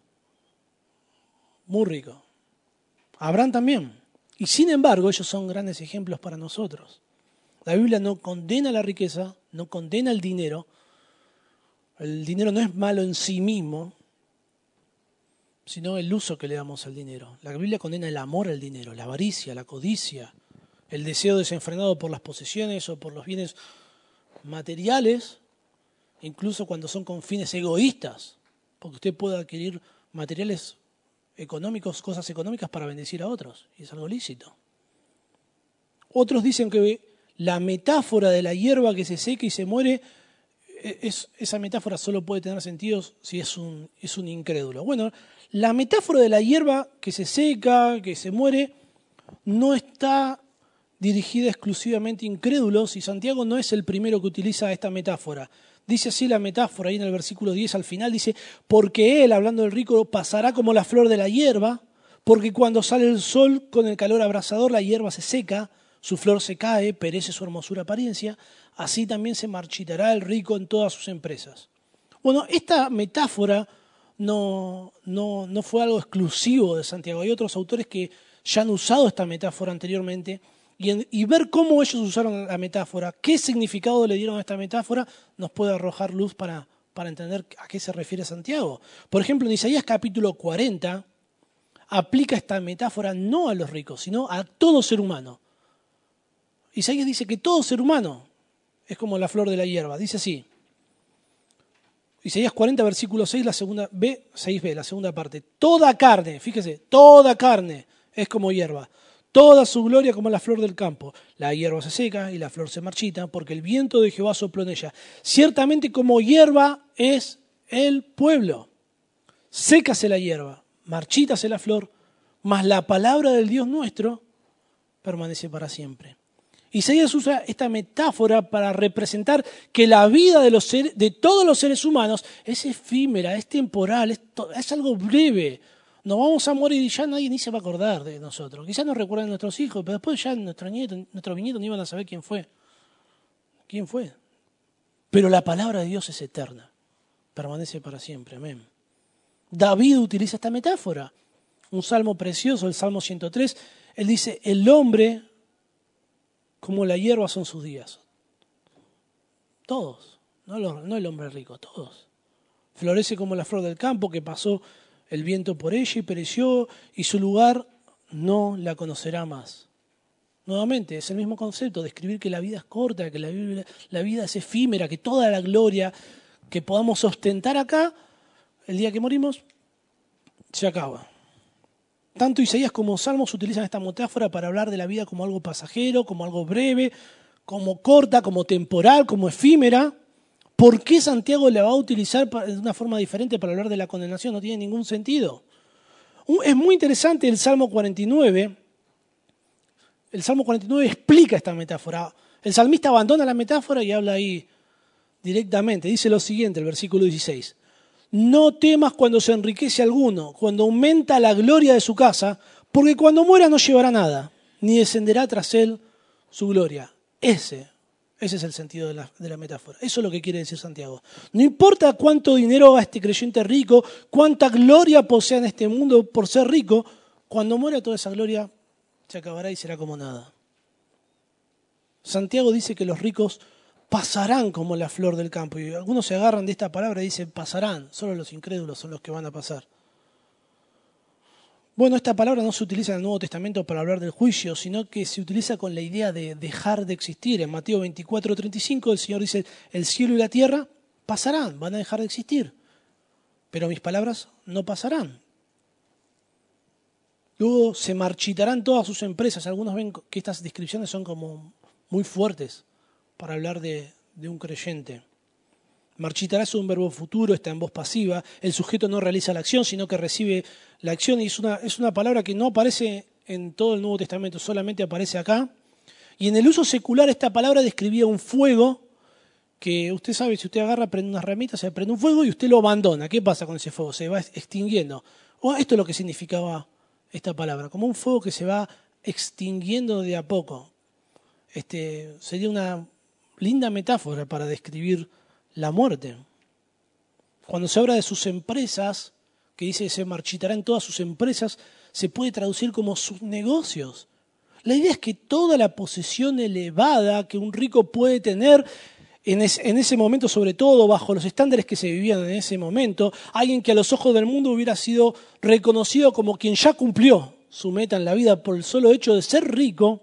Muy rico. Abraham también. Y sin embargo, ellos son grandes ejemplos para nosotros. La Biblia no condena la riqueza, no condena el dinero. El dinero no es malo en sí mismo, sino el uso que le damos al dinero. La Biblia condena el amor al dinero, la avaricia, la codicia, el deseo desenfrenado por las posesiones o por los bienes materiales, incluso cuando son con fines egoístas, porque usted puede adquirir materiales económicos, cosas económicas para bendecir a otros, y es algo lícito. Otros dicen que la metáfora de la hierba que se seca y se muere, esa metáfora solo puede tener sentido si es un incrédulo. Bueno, la metáfora de la hierba que se seca, que se muere, no está dirigida exclusivamente a incrédulos, y Santiago no es el primero que utiliza esta metáfora. Dice así la metáfora, ahí en el versículo 10 al final, dice, porque él, hablando del rico, pasará como la flor de la hierba, porque cuando sale el sol con el calor abrasador, la hierba se seca, su flor se cae, perece su hermosura apariencia, así también se marchitará el rico en todas sus empresas. Bueno, esta metáfora no fue algo exclusivo de Santiago. Hay otros autores que ya han usado esta metáfora anteriormente, y ver cómo ellos usaron la metáfora, qué significado le dieron a esta metáfora, nos puede arrojar luz para entender a qué se refiere Santiago. Por ejemplo, en Isaías capítulo 40, aplica esta metáfora no a los ricos, sino a todo ser humano. Isaías dice que todo ser humano es como la flor de la hierba. Dice así, Isaías 40, versículo 6, la segunda B, 6b, la segunda parte. Toda carne, fíjese, toda carne es como hierba. Toda su gloria como la flor del campo. La hierba se seca y la flor se marchita, porque el viento de Jehová sopló en ella. Ciertamente como hierba es el pueblo. Sécase la hierba, marchítase la flor, mas la palabra del Dios nuestro permanece para siempre. Isaías usa esta metáfora para representar que la vida de todos los seres humanos es efímera, es temporal, es algo breve. Nos vamos a morir y ya nadie ni se va a acordar de nosotros. Quizás nos recuerden nuestros hijos, pero después ya nuestros bisnietos no iban a saber quién fue. ¿Quién fue? Pero la palabra de Dios es eterna, permanece para siempre. Amén. David utiliza esta metáfora. un salmo precioso, el Salmo 103. Él dice, el hombre como la hierba son sus días. Todos, no el hombre rico, todos. Florece como la flor del campo que pasó el viento por ella y pereció, y su lugar no la conocerá más. Nuevamente, es el mismo concepto, describir que la vida es corta, que la vida es efímera, que toda la gloria que podamos ostentar acá, el día que morimos, se acaba. Tanto Isaías como Salmos utilizan esta metáfora para hablar de la vida como algo pasajero, como algo breve, como corta, como temporal, como efímera. ¿Por qué Santiago la va a utilizar de una forma diferente para hablar de la condenación? No tiene ningún sentido. Es muy interesante el Salmo 49. El Salmo 49 explica esta metáfora. El salmista abandona la metáfora y habla ahí directamente. Dice lo siguiente, el versículo 16. No temas cuando se enriquece alguno, cuando aumenta la gloria de su casa, porque cuando muera no llevará nada, ni descenderá tras él su gloria. Ese es el sentido de la metáfora. Eso es lo que quiere decir Santiago. No importa cuánto dinero haga este creyente rico, cuánta gloria posea en este mundo por ser rico, cuando muera toda esa gloria se acabará y será como nada. Santiago dice que los ricos pasarán como la flor del campo. Y algunos se agarran de esta palabra y dicen pasarán. Solo los incrédulos son los que van a pasar. Bueno, esta palabra no se utiliza en el Nuevo Testamento para hablar del juicio, sino que se utiliza con la idea de dejar de existir. En Mateo 24:35 el Señor dice, el cielo y la tierra pasarán, van a dejar de existir. Pero mis palabras no pasarán. Luego se marchitarán todas sus empresas. Algunos ven que estas descripciones son como muy fuertes para hablar de un creyente. Marchitará es un verbo futuro, está en voz pasiva. El sujeto no realiza la acción, sino que recibe la acción. Y es una palabra que no aparece en todo el Nuevo Testamento, solamente aparece acá. Y en el uso secular esta palabra describía un fuego que usted sabe, si usted agarra, prende unas ramitas, se prende un fuego y usted lo abandona. ¿Qué pasa con ese fuego? Se va extinguiendo. Esto es lo que significaba esta palabra, como un fuego que se va extinguiendo de a poco. Sería una linda metáfora para describir la muerte. Cuando se habla de sus empresas, que dice que se marchitarán todas sus empresas, se puede traducir como sus negocios. La idea es que toda la posesión elevada que un rico puede tener en ese momento, sobre todo bajo los estándares que se vivían en ese momento, alguien que a los ojos del mundo hubiera sido reconocido como quien ya cumplió su meta en la vida por el solo hecho de ser rico.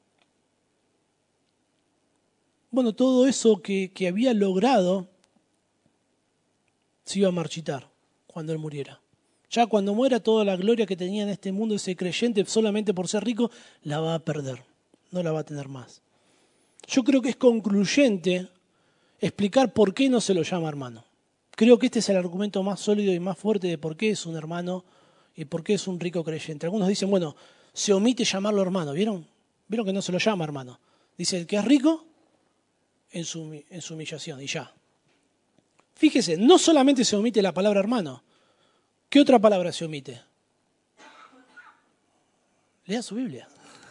Bueno, todo eso que había logrado se iba a marchitar cuando él muriera. Ya cuando muera, toda la gloria que tenía en este mundo ese creyente solamente por ser rico, la va a perder, no la va a tener más. Yo creo que es concluyente explicar por qué no se lo llama hermano. Creo que este es el argumento más sólido y más fuerte de por qué es un hermano y por qué es un rico creyente. Algunos dicen, bueno, se omite llamarlo hermano. ¿Vieron? ¿Vieron que no se lo llama hermano? Dice, el que es rico, en su humillación, y ya. Fíjese, no solamente se omite la palabra hermano. ¿Qué otra palabra se omite? Lea su Biblia.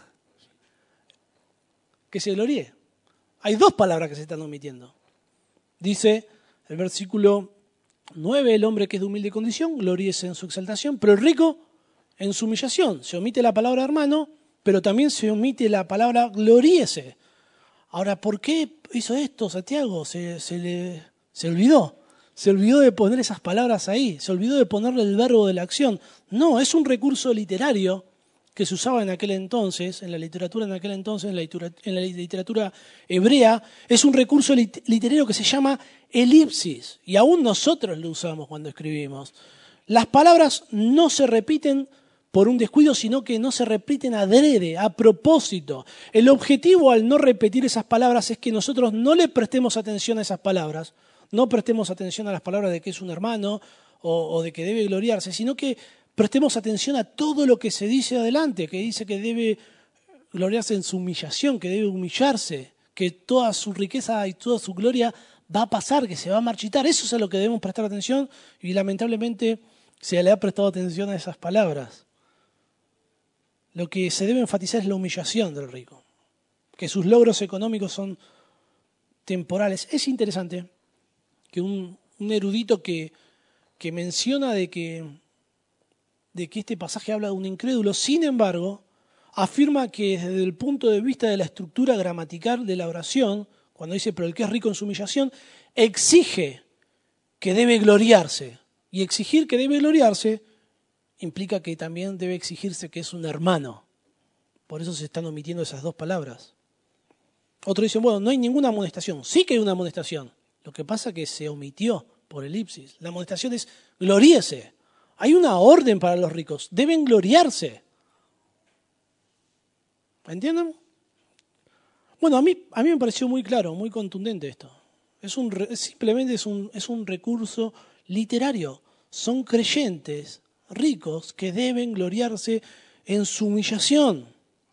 Que se gloríe. Hay dos palabras que se están omitiendo. Dice el versículo 9, el hombre que es de humilde condición, gloríese en su exaltación, pero el rico en su humillación. Se omite la palabra hermano, pero también se omite la palabra gloríese. Ahora, ¿por qué hizo esto Santiago? Se olvidó. Se olvidó de poner esas palabras ahí. Se olvidó de ponerle el verbo de la acción. No, es un recurso literario que se usaba en aquel entonces, en la literatura en aquel entonces, en la literatura hebrea. Es un recurso literario que se llama elipsis. Y aún nosotros lo usamos cuando escribimos. Las palabras no se repiten por un descuido, sino que no se repiten adrede, a propósito. El objetivo al no repetir esas palabras es que nosotros no le prestemos atención a esas palabras, no prestemos atención a las palabras de que es un hermano o de que debe gloriarse, sino que prestemos atención a todo lo que se dice adelante, que dice que debe gloriarse en su humillación, que debe humillarse, que toda su riqueza y toda su gloria va a pasar, que se va a marchitar. Eso es a lo que debemos prestar atención y lamentablemente se le ha prestado atención a esas palabras. Lo que se debe enfatizar es la humillación del rico, que sus logros económicos son temporales. Es interesante que un erudito que menciona de que de que este pasaje habla de un incrédulo. Sin embargo, afirma que desde el punto de vista de la estructura gramatical de la oración, cuando dice, pero el que es rico en su humillación, exige que debe gloriarse. Y exigir que debe gloriarse implica que también debe exigirse que es un hermano. Por eso se están omitiendo esas dos palabras. Otros dicen, bueno, no hay ninguna amonestación. Sí que hay una amonestación. Lo que pasa es que se omitió por elipsis. La amonestación es gloríese. Hay una orden para los ricos. Deben gloriarse. ¿Entienden? Bueno, a mí me pareció muy claro, muy contundente esto. Simplemente es un recurso literario. Son creyentes ricos que deben gloriarse en su humillación.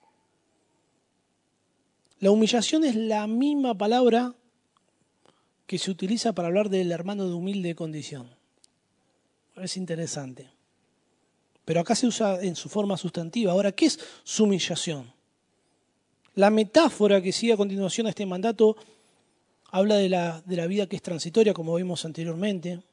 La humillación es la misma palabra que se utiliza para hablar del hermano de humilde condición. Es interesante. Pero acá se usa en su forma sustantiva. Ahora, ¿qué es su humillación? La metáfora que sigue a continuación a este mandato habla de la vida que es transitoria, como vimos anteriormente,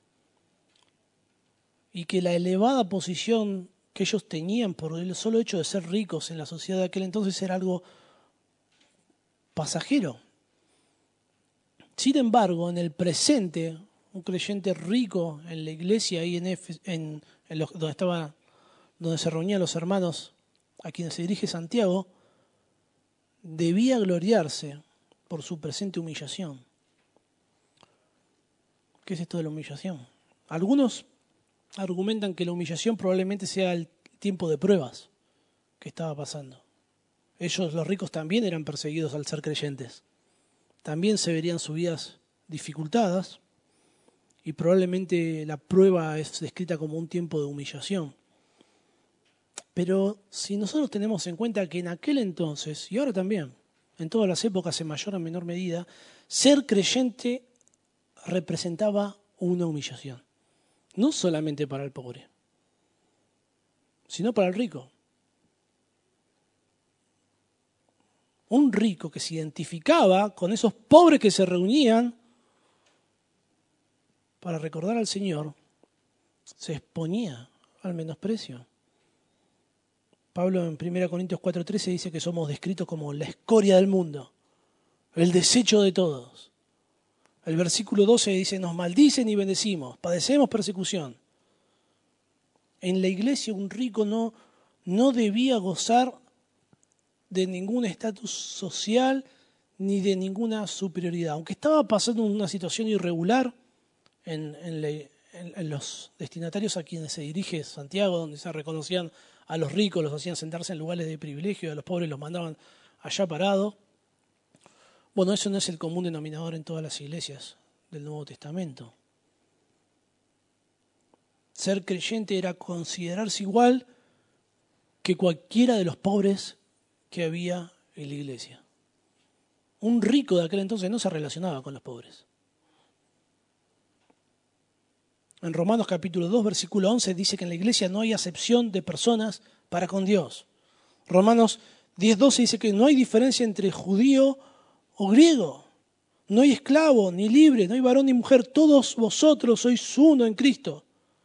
y que la elevada posición que ellos tenían por el solo hecho de ser ricos en la sociedad de aquel entonces era algo pasajero. Sin embargo, en el presente, un creyente rico en la iglesia, ahí donde se reunían los hermanos a quienes se dirige Santiago, debía gloriarse por su presente humillación. ¿Qué es esto de la humillación? Algunos argumentan que la humillación probablemente sea el tiempo de pruebas que estaba pasando. Ellos, los ricos, también eran perseguidos al ser creyentes. También se verían sus vidas dificultadas y probablemente la prueba es descrita como un tiempo de humillación. Pero si nosotros tenemos en cuenta que en aquel entonces, y ahora también, en todas las épocas en mayor o menor medida, ser creyente representaba una humillación. No solamente para el pobre, sino para el rico. Un rico que se identificaba con esos pobres que se reunían para recordar al Señor, se exponía al menosprecio. Pablo en 1 Corintios 4:13 dice que somos descritos como la escoria del mundo, el desecho de todos. El versículo 12 dice, nos maldicen y bendecimos, padecemos persecución. En la iglesia un rico no debía gozar de ningún estatus social ni de ninguna superioridad. Aunque estaba pasando una situación irregular en los destinatarios a quienes se dirige Santiago, donde se reconocían a los ricos, los hacían sentarse en lugares de privilegio, a los pobres los mandaban allá parados. Bueno, eso no es el común denominador en todas las iglesias del Nuevo Testamento. Ser creyente era considerarse igual que cualquiera de los pobres que había en la iglesia. Un rico de aquel entonces no se relacionaba con los pobres. En Romanos capítulo 2, versículo 11 dice que en la iglesia no hay acepción de personas para con Dios. Romanos 10:12 dice que no hay diferencia entre judío o griego. No hay esclavo ni libre, no hay varón ni mujer. Todos vosotros sois uno en Cristo.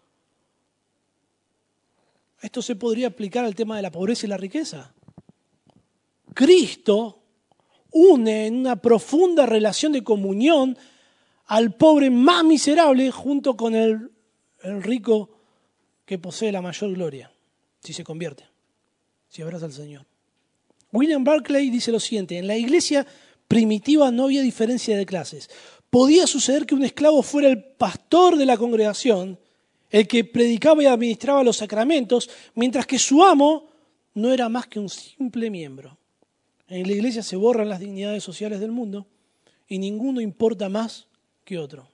Esto se podría aplicar al tema de la pobreza y la riqueza. Cristo une en una profunda relación de comunión al pobre más miserable junto con el rico que posee la mayor gloria, si se convierte, si abraza al Señor. William Barclay dice lo siguiente, en la iglesia primitiva no había diferencia de clases. Podía suceder que un esclavo fuera el pastor de la congregación, el que predicaba y administraba los sacramentos, mientras que su amo no era más que un simple miembro. En la iglesia se borran las dignidades sociales del mundo y ninguno importa más que otro.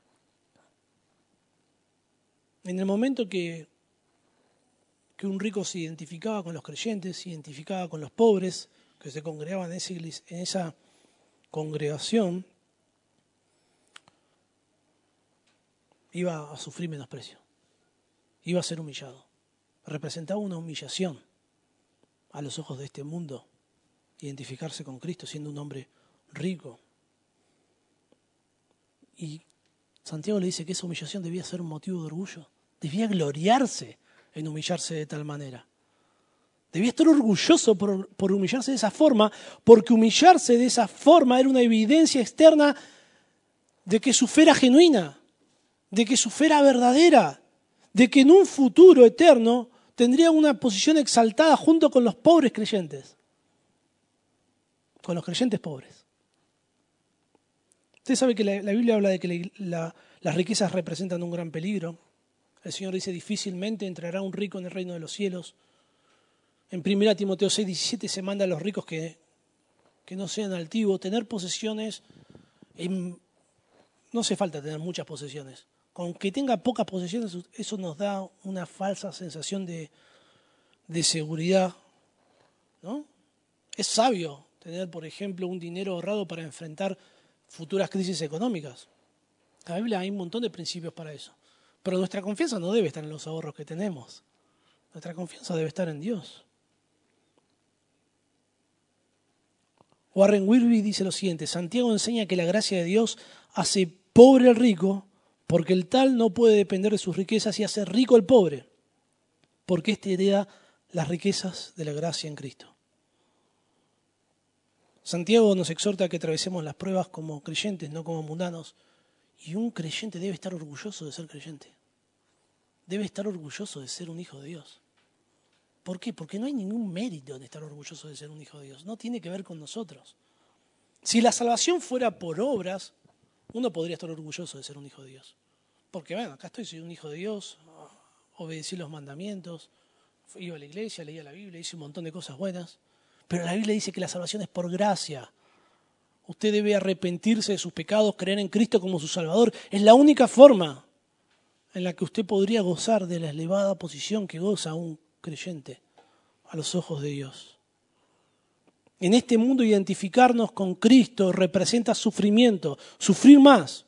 En el momento que un rico se identificaba con los creyentes, se identificaba con los pobres que se congregaban en esa congregación, iba a sufrir menosprecio, iba a ser humillado. Representaba una humillación a los ojos de este mundo, identificarse con Cristo siendo un hombre rico. Y Santiago le dice que esa humillación debía ser un motivo de orgullo, debía gloriarse en humillarse de tal manera. Debía estar orgulloso por humillarse de esa forma, porque humillarse de esa forma era una evidencia externa de que su fe era genuina, de que su fe era verdadera, de que en un futuro eterno tendría una posición exaltada junto con los pobres creyentes, con los creyentes pobres. Usted sabe que la Biblia habla de que las riquezas representan un gran peligro. El Señor dice, difícilmente entrará un rico en el reino de los cielos. En 1 Timoteo 6:17 se manda a los ricos que no sean altivos. Tener posesiones, no hace falta tener muchas posesiones. Con que tenga pocas posesiones, eso nos da una falsa sensación de seguridad, ¿no? Es sabio tener, por ejemplo, un dinero ahorrado para enfrentar futuras crisis económicas. En la Biblia hay un montón de principios para eso. Pero nuestra confianza no debe estar en los ahorros que tenemos. Nuestra confianza debe estar en Dios. Warren Wiersbe dice lo siguiente: Santiago enseña que la gracia de Dios hace pobre al rico, porque el tal no puede depender de sus riquezas, y hace rico al pobre, porque éste hereda las riquezas de la gracia en Cristo. Santiago nos exhorta a que atravesemos las pruebas como creyentes, no como mundanos. Y un creyente debe estar orgulloso de ser creyente. Debe estar orgulloso de ser un hijo de Dios. ¿Por qué? Porque no hay ningún mérito en estar orgulloso de ser un hijo de Dios. No tiene que ver con nosotros. Si la salvación fuera por obras, uno podría estar orgulloso de ser un hijo de Dios. Porque, bueno, acá soy un hijo de Dios, obedecí los mandamientos, iba a la iglesia, leía la Biblia, hice un montón de cosas buenas. Pero la Biblia dice que la salvación es por gracia. Usted debe arrepentirse de sus pecados, creer en Cristo como su Salvador. Es la única forma en la que usted podría gozar de la elevada posición que goza un creyente a los ojos de Dios. En este mundo, identificarnos con Cristo representa sufrimiento, sufrir más.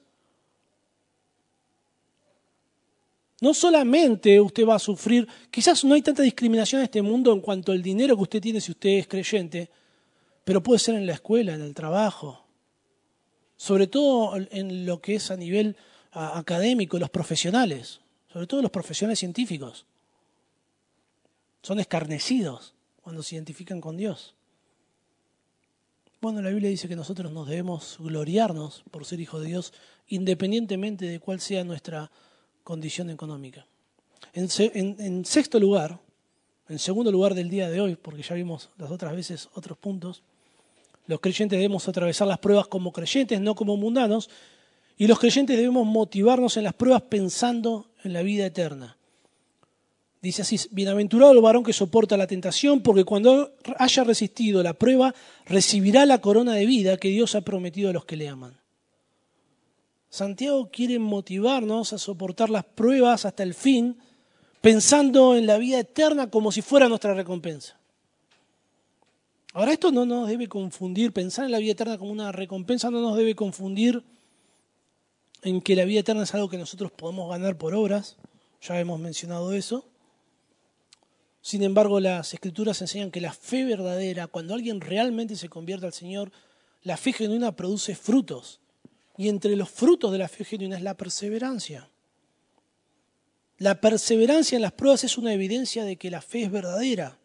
No solamente usted va a sufrir, quizás no hay tanta discriminación en este mundo en cuanto al dinero que usted tiene si usted es creyente, pero puede ser en la escuela, en el trabajo, sobre todo en lo que es a nivel académico, los profesionales, sobre todo los profesionales científicos. Son escarnecidos cuando se identifican con Dios. Bueno, la Biblia dice que nosotros nos debemos gloriarnos por ser hijos de Dios, independientemente de cuál sea nuestra condición económica. En sexto lugar, en segundo lugar del día de hoy, porque ya vimos las otras veces otros puntos, los creyentes debemos atravesar las pruebas como creyentes, no como mundanos, y los creyentes debemos motivarnos en las pruebas pensando en la vida eterna. Dice así: bienaventurado el varón que soporta la tentación, porque cuando haya resistido la prueba, recibirá la corona de vida que Dios ha prometido a los que le aman. Santiago quiere motivarnos a soportar las pruebas hasta el fin, pensando en la vida eterna como si fuera nuestra recompensa. Ahora, esto no nos debe confundir, pensar en la vida eterna como una recompensa no nos debe confundir en que la vida eterna es algo que nosotros podemos ganar por obras, ya hemos mencionado eso. Sin embargo, las Escrituras enseñan que la fe verdadera, cuando alguien realmente se convierte al Señor, la fe genuina produce frutos. Y entre los frutos de la fe genuina es la perseverancia. La perseverancia en las pruebas es una evidencia de que la fe es verdadera.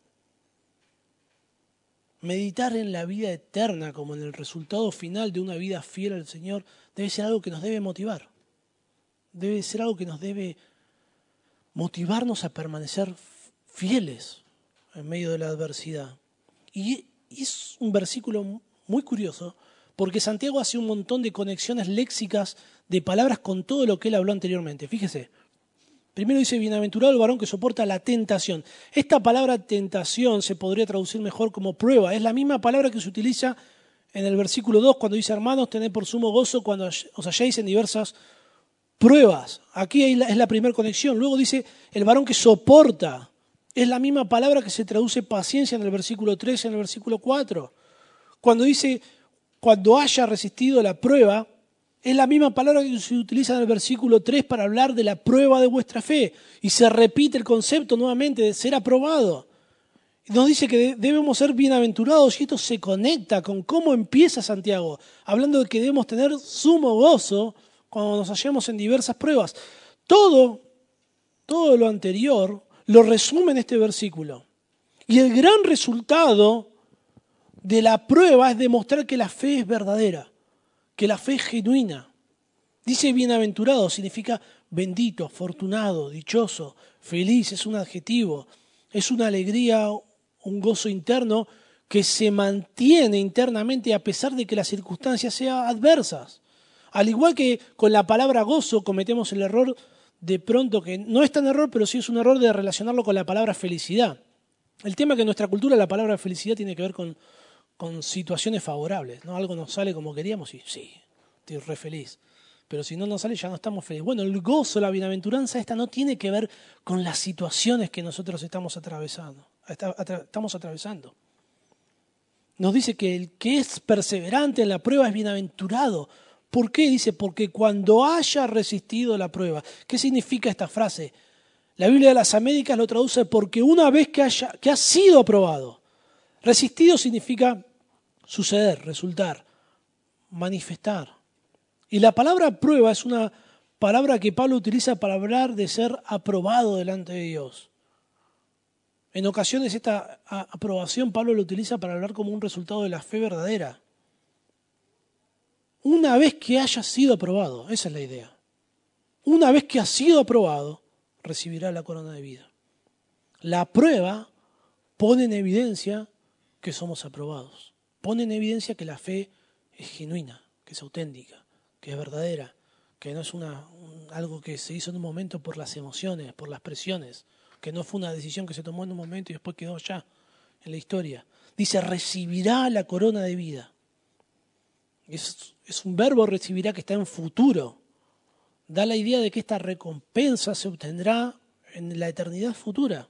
Meditar en la vida eterna como en el resultado final de una vida fiel al Señor debe ser algo que nos debe motivar. Debe ser algo que nos debe motivarnos a permanecer fieles en medio de la adversidad. Y es un versículo muy curioso porque Santiago hace un montón de conexiones léxicas de palabras con todo lo que él habló anteriormente. Fíjese, primero dice: bienaventurado el varón que soporta la tentación. Esta palabra tentación se podría traducir mejor como prueba. Es la misma palabra que se utiliza en el versículo 2 cuando dice: hermanos, tened por sumo gozo cuando os halléis en diversas pruebas. Aquí es la primera conexión. Luego dice el varón que soporta. Es la misma palabra que se traduce paciencia en el versículo 3 y en el versículo 4. Cuando dice cuando haya resistido la prueba, es la misma palabra que se utiliza en el versículo 3 para hablar de la prueba de vuestra fe. Y se repite el concepto nuevamente de ser aprobado. Nos dice que debemos ser bienaventurados y esto se conecta con cómo empieza Santiago, hablando de que debemos tener sumo gozo cuando nos hallemos en diversas pruebas. Todo lo anterior lo resume en este versículo. Y el gran resultado de la prueba es demostrar que la fe es verdadera, que la fe es genuina. Dice bienaventurado, significa bendito, afortunado, dichoso, feliz, es un adjetivo, es una alegría, un gozo interno que se mantiene internamente a pesar de que las circunstancias sean adversas. Al igual que con la palabra gozo cometemos el error de pronto, que no es tan error, pero sí es un error de relacionarlo con la palabra felicidad. El tema es que en nuestra cultura la palabra felicidad tiene que ver con situaciones favorables, ¿no? Algo nos sale como queríamos y sí, estoy re feliz. Pero si no nos sale ya no estamos felices. Bueno, el gozo, la bienaventuranza esta no tiene que ver con las situaciones que nosotros estamos atravesando. Nos dice que el que es perseverante en la prueba es bienaventurado. ¿Por qué? Dice, porque cuando haya resistido la prueba. ¿Qué significa esta frase? La Biblia de las Américas lo traduce porque una vez que ha sido aprobado. Resistido significa suceder, resultar, manifestar. Y la palabra prueba es una palabra que Pablo utiliza para hablar de ser aprobado delante de Dios. En ocasiones esta aprobación Pablo lo utiliza para hablar como un resultado de la fe verdadera. Una vez que haya sido aprobado, esa es la idea. Una vez que ha sido aprobado, recibirá la corona de vida. La prueba pone en evidencia que somos aprobados. Pone en evidencia que la fe es genuina, que es auténtica, que es verdadera, que no es algo que se hizo en un momento por las emociones, por las presiones, que no fue una decisión que se tomó en un momento y después quedó ya en la historia. Dice, recibirá la corona de vida. Es un verbo recibirá que está en futuro. Da la idea de que esta recompensa se obtendrá en la eternidad futura.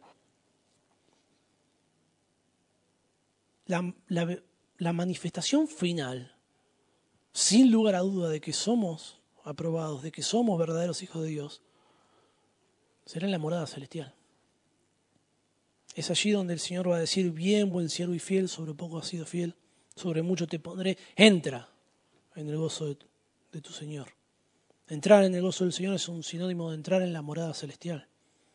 La manifestación final, sin lugar a duda de que somos aprobados, de que somos verdaderos hijos de Dios, será en la morada celestial. Es allí donde el Señor va a decir, bien, buen siervo y fiel, sobre poco has sido fiel, sobre mucho te pondré, entra en el gozo de tu Señor. Entrar en el gozo del Señor es un sinónimo de entrar en la morada celestial.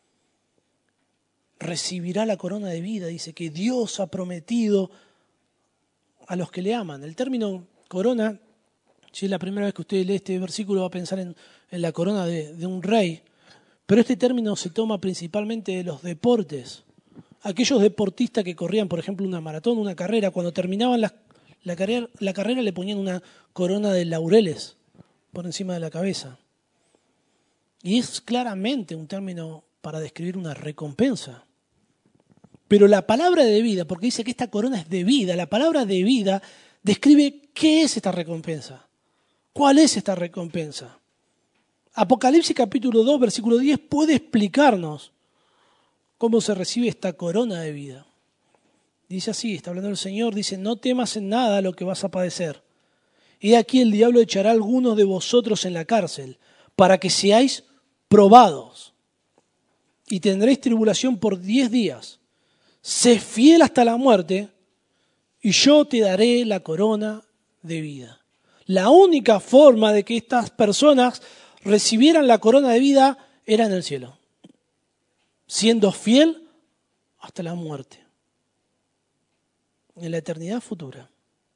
Recibirá la corona de vida, dice que Dios ha prometido a los que le aman. El término corona, si es la primera vez que usted lee este versículo, va a pensar en la corona de un rey, pero este término se toma principalmente de los deportes. Aquellos deportistas que corrían, por ejemplo, una maratón, una carrera, cuando terminaban la carrera le ponían una corona de laureles por encima de la cabeza. Y es claramente un término para describir una recompensa. Pero la palabra de vida, porque dice que esta corona es de vida, la palabra de vida describe qué es esta recompensa. ¿Cuál es esta recompensa? Apocalipsis capítulo 2, versículo 10 puede explicarnos cómo se recibe esta corona de vida. Dice así, está hablando el Señor, dice, no temas en nada lo que vas a padecer. He aquí el diablo echará a algunos de vosotros en la cárcel, para que seáis probados. Y tendréis tribulación por 10 días. Sé fiel hasta la muerte, y yo te daré la corona de vida. La única forma de que estas personas recibieran la corona de vida era en el cielo, siendo fiel hasta la muerte, en la eternidad futura.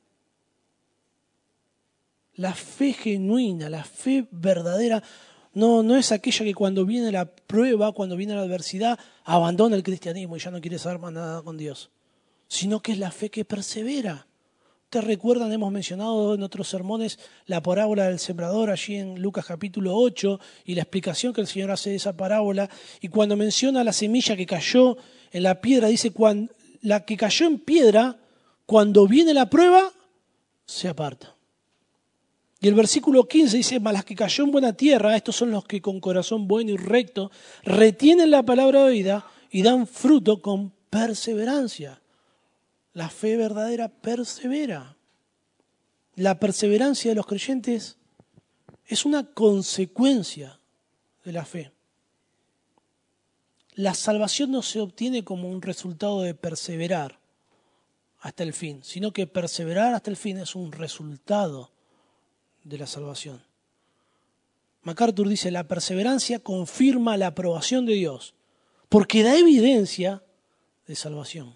La fe genuina, la fe verdadera, no es aquella que cuando viene la prueba, cuando viene la adversidad, abandona el cristianismo y ya no quiere saber más nada con Dios, sino que es la fe que persevera. Ustedes recuerdan, hemos mencionado en otros sermones la parábola del sembrador allí en Lucas capítulo 8 y la explicación que el Señor hace de esa parábola. Y cuando menciona la semilla que cayó en la piedra, dice, la que cayó en piedra, cuando viene la prueba, se aparta. Y el versículo 15 dice, mas las que cayó en buena tierra, estos son los que con corazón bueno y recto retienen la palabra oída y dan fruto con perseverancia. La fe verdadera persevera. La perseverancia de los creyentes es una consecuencia de la fe. La salvación no se obtiene como un resultado de perseverar hasta el fin, sino que perseverar hasta el fin es un resultado de la salvación. MacArthur dice, la perseverancia confirma la aprobación de Dios, porque da evidencia de salvación.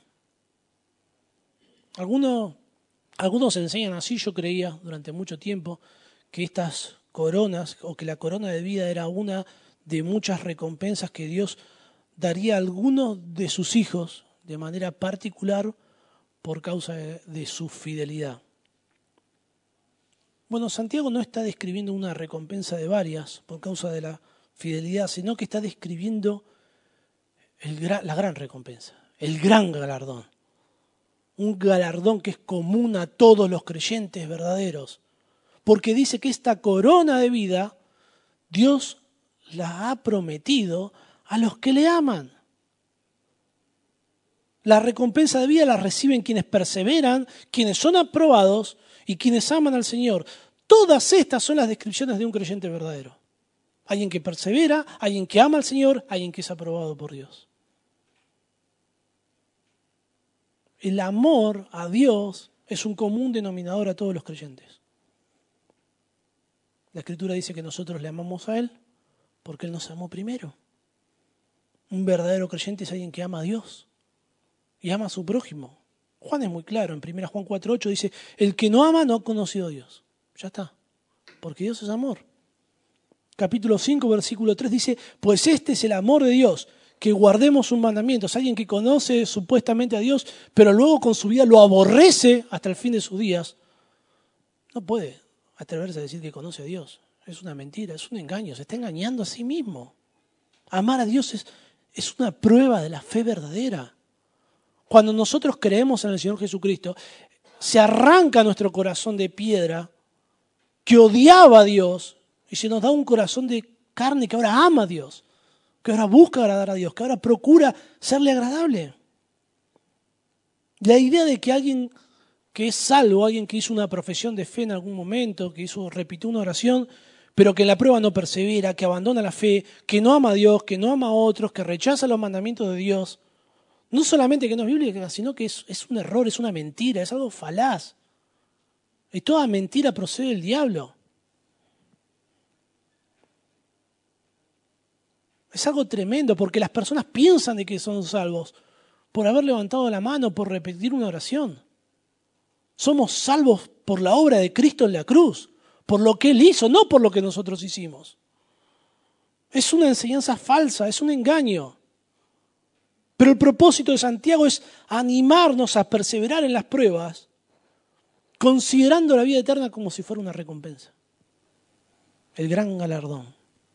Algunos enseñan así, yo creía durante mucho tiempo que estas coronas, o que la corona de vida era una de muchas recompensas que Dios daría a algunos de sus hijos de manera particular por causa de su fidelidad. Bueno, Santiago no está describiendo una recompensa de varias por causa de la fidelidad, sino que está describiendo la gran recompensa, el gran galardón. Un galardón que es común a todos los creyentes verdaderos. Porque dice que esta corona de vida, Dios la ha prometido a los que le aman. La recompensa de vida la reciben quienes perseveran, quienes son aprobados y quienes aman al Señor. Todas estas son las descripciones de un creyente verdadero. Alguien que persevera, alguien que ama al Señor, alguien que es aprobado por Dios. El amor a Dios es un común denominador a todos los creyentes. La Escritura dice que nosotros le amamos a Él porque Él nos amó primero. Un verdadero creyente es alguien que ama a Dios y ama a su prójimo. Juan es muy claro, en 1 Juan 4:8 dice, el que no ama no ha conocido a Dios. Ya está, porque Dios es amor. Capítulo 5, versículo 3 dice, pues este es el amor de Dios, que guardemos sus mandamientos. Alguien que conoce supuestamente a Dios, pero luego con su vida lo aborrece hasta el fin de sus días, no puede atreverse a decir que conoce a Dios. Es una mentira, es un engaño, se está engañando a sí mismo. Amar a Dios es una prueba de la fe verdadera. Cuando nosotros creemos en el Señor Jesucristo, se arranca nuestro corazón de piedra que odiaba a Dios y se nos da un corazón de carne que ahora ama a Dios, que ahora busca agradar a Dios, que ahora procura serle agradable. La idea de que alguien que es salvo, alguien que hizo una profesión de fe en algún momento, que repitió una oración, pero que en la prueba no persevera, que abandona la fe, que no ama a Dios, que no ama a otros, que rechaza los mandamientos de Dios, no solamente que no es bíblica, sino que es un error, es una mentira, es algo falaz. Y toda mentira procede del diablo. Es algo tremendo porque las personas piensan de que son salvos por haber levantado la mano, por repetir una oración. Somos salvos por la obra de Cristo en la cruz, por lo que Él hizo, no por lo que nosotros hicimos. Es una enseñanza falsa, es un engaño. Pero el propósito de Santiago es animarnos a perseverar en las pruebas, considerando la vida eterna como si fuera una recompensa. El gran galardón.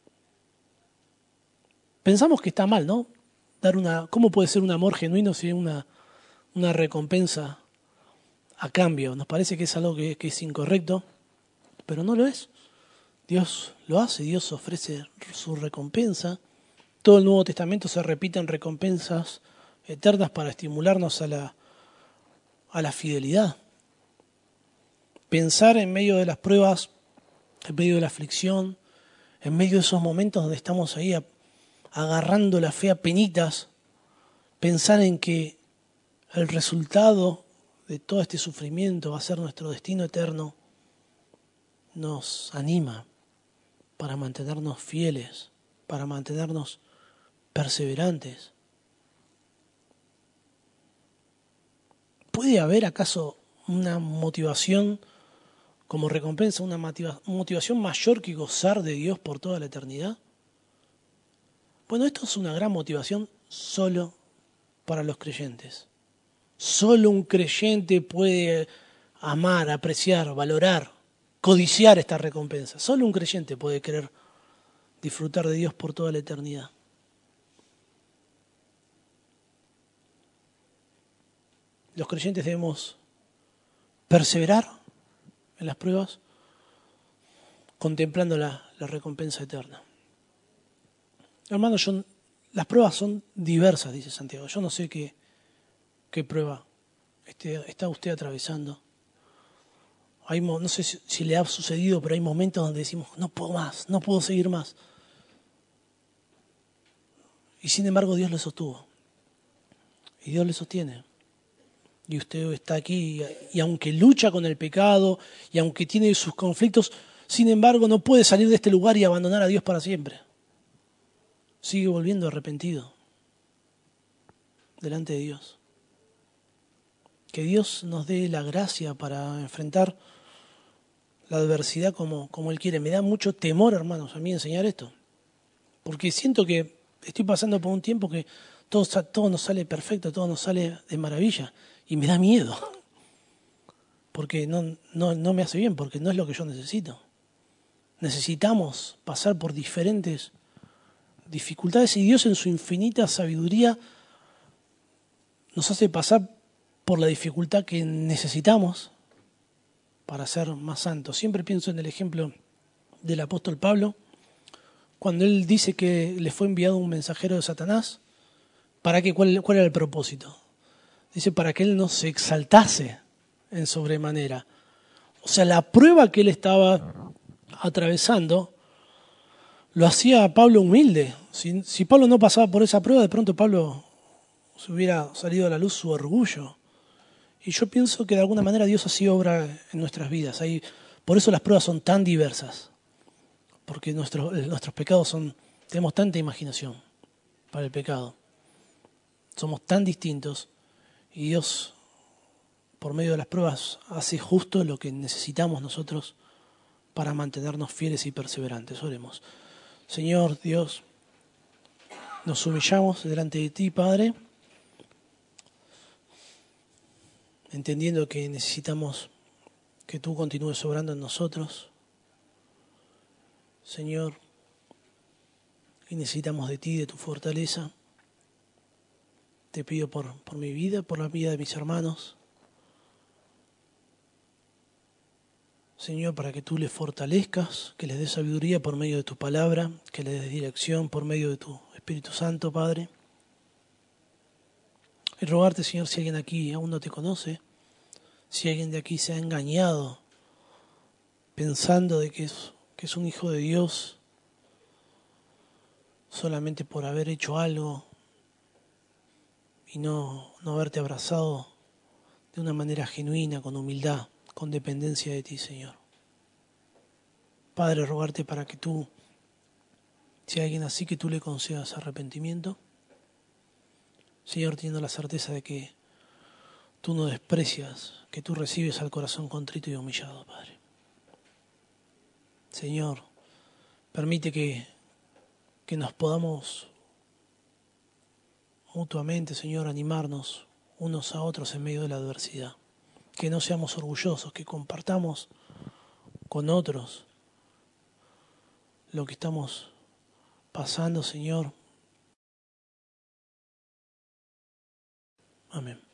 Pensamos que está mal, ¿no? ¿Cómo puede ser un amor genuino si hay una recompensa a cambio? Nos parece que es algo que es incorrecto, pero no lo es. Dios lo hace, Dios ofrece su recompensa. Todo el Nuevo Testamento se repiten recompensas eternas para estimularnos a la fidelidad. Pensar en medio de las pruebas, en medio de la aflicción, en medio de esos momentos donde estamos ahí agarrando la fe a penitas, pensar en que el resultado de todo este sufrimiento va a ser nuestro destino eterno, nos anima para mantenernos fieles, para mantenernos perseverantes. ¿Puede haber acaso una motivación como recompensa, una motivación mayor que gozar de Dios por toda la eternidad? Bueno, esto es una gran motivación solo para los creyentes. Solo un creyente puede amar, apreciar, valorar, codiciar esta recompensa. Solo un creyente puede querer disfrutar de Dios por toda la eternidad. Los creyentes debemos perseverar en las pruebas, contemplando la recompensa eterna. Hermanos, las pruebas son diversas, dice Santiago. Yo no sé qué prueba está usted atravesando. No sé si le ha sucedido, pero hay momentos donde decimos, no puedo más, no puedo seguir más. Y sin embargo Dios le sostuvo. Y Dios le sostiene. Y usted está aquí y aunque lucha con el pecado y aunque tiene sus conflictos, sin embargo no puede salir de este lugar y abandonar a Dios para siempre. Sigue volviendo arrepentido. delante de Dios. Que Dios nos dé la gracia para enfrentar la adversidad como Él quiere. Me da mucho temor, hermanos, a mí enseñar esto. Porque siento que estoy pasando por un tiempo que todo nos sale perfecto, todo nos sale de maravilla. Y me da miedo. Porque no me hace bien, porque no es lo que yo necesito. Necesitamos pasar por diferentes dificultades y Dios en su infinita sabiduría nos hace pasar por la dificultad que necesitamos para ser más santos. Siempre pienso en el ejemplo del apóstol Pablo, cuando él dice que le fue enviado un mensajero de Satanás. ¿Cuál era el propósito? Dice, para que él no se exaltase en sobremanera. O sea, la prueba que él estaba atravesando lo hacía a Pablo humilde. Si Pablo no pasaba por esa prueba, de pronto Pablo se hubiera salido a la luz su orgullo. Y yo pienso que de alguna manera Dios así obra en nuestras vidas. Por eso las pruebas son tan diversas. Porque nuestros pecados tenemos tanta imaginación para el pecado. Somos tan distintos y Dios, por medio de las pruebas, hace justo lo que necesitamos nosotros para mantenernos fieles y perseverantes. Oremos. Señor Dios, nos humillamos delante de ti, Padre, entendiendo que necesitamos que tú continúes obrando en nosotros. Señor, y necesitamos de ti, de tu fortaleza. Te pido por mi vida, por la vida de mis hermanos. Señor, para que tú les fortalezcas, que les des sabiduría por medio de tu palabra, que les des dirección por medio de tu Espíritu Santo, Padre. Y rogarte, Señor, si alguien aquí aún no te conoce, si alguien de aquí se ha engañado pensando de que es un hijo de Dios solamente por haber hecho algo y no haberte abrazado de una manera genuina, con humildad, con dependencia de ti, Señor. Padre, rogarte para que tú, si hay alguien así, que tú le concedas arrepentimiento. Señor, teniendo la certeza de que tú no desprecias, que tú recibes al corazón contrito y humillado, Padre. Señor, permite que nos podamos mutuamente, Señor, animarnos unos a otros en medio de la adversidad. Que no seamos orgullosos, que compartamos con otros lo que estamos pasando, Señor. Amén.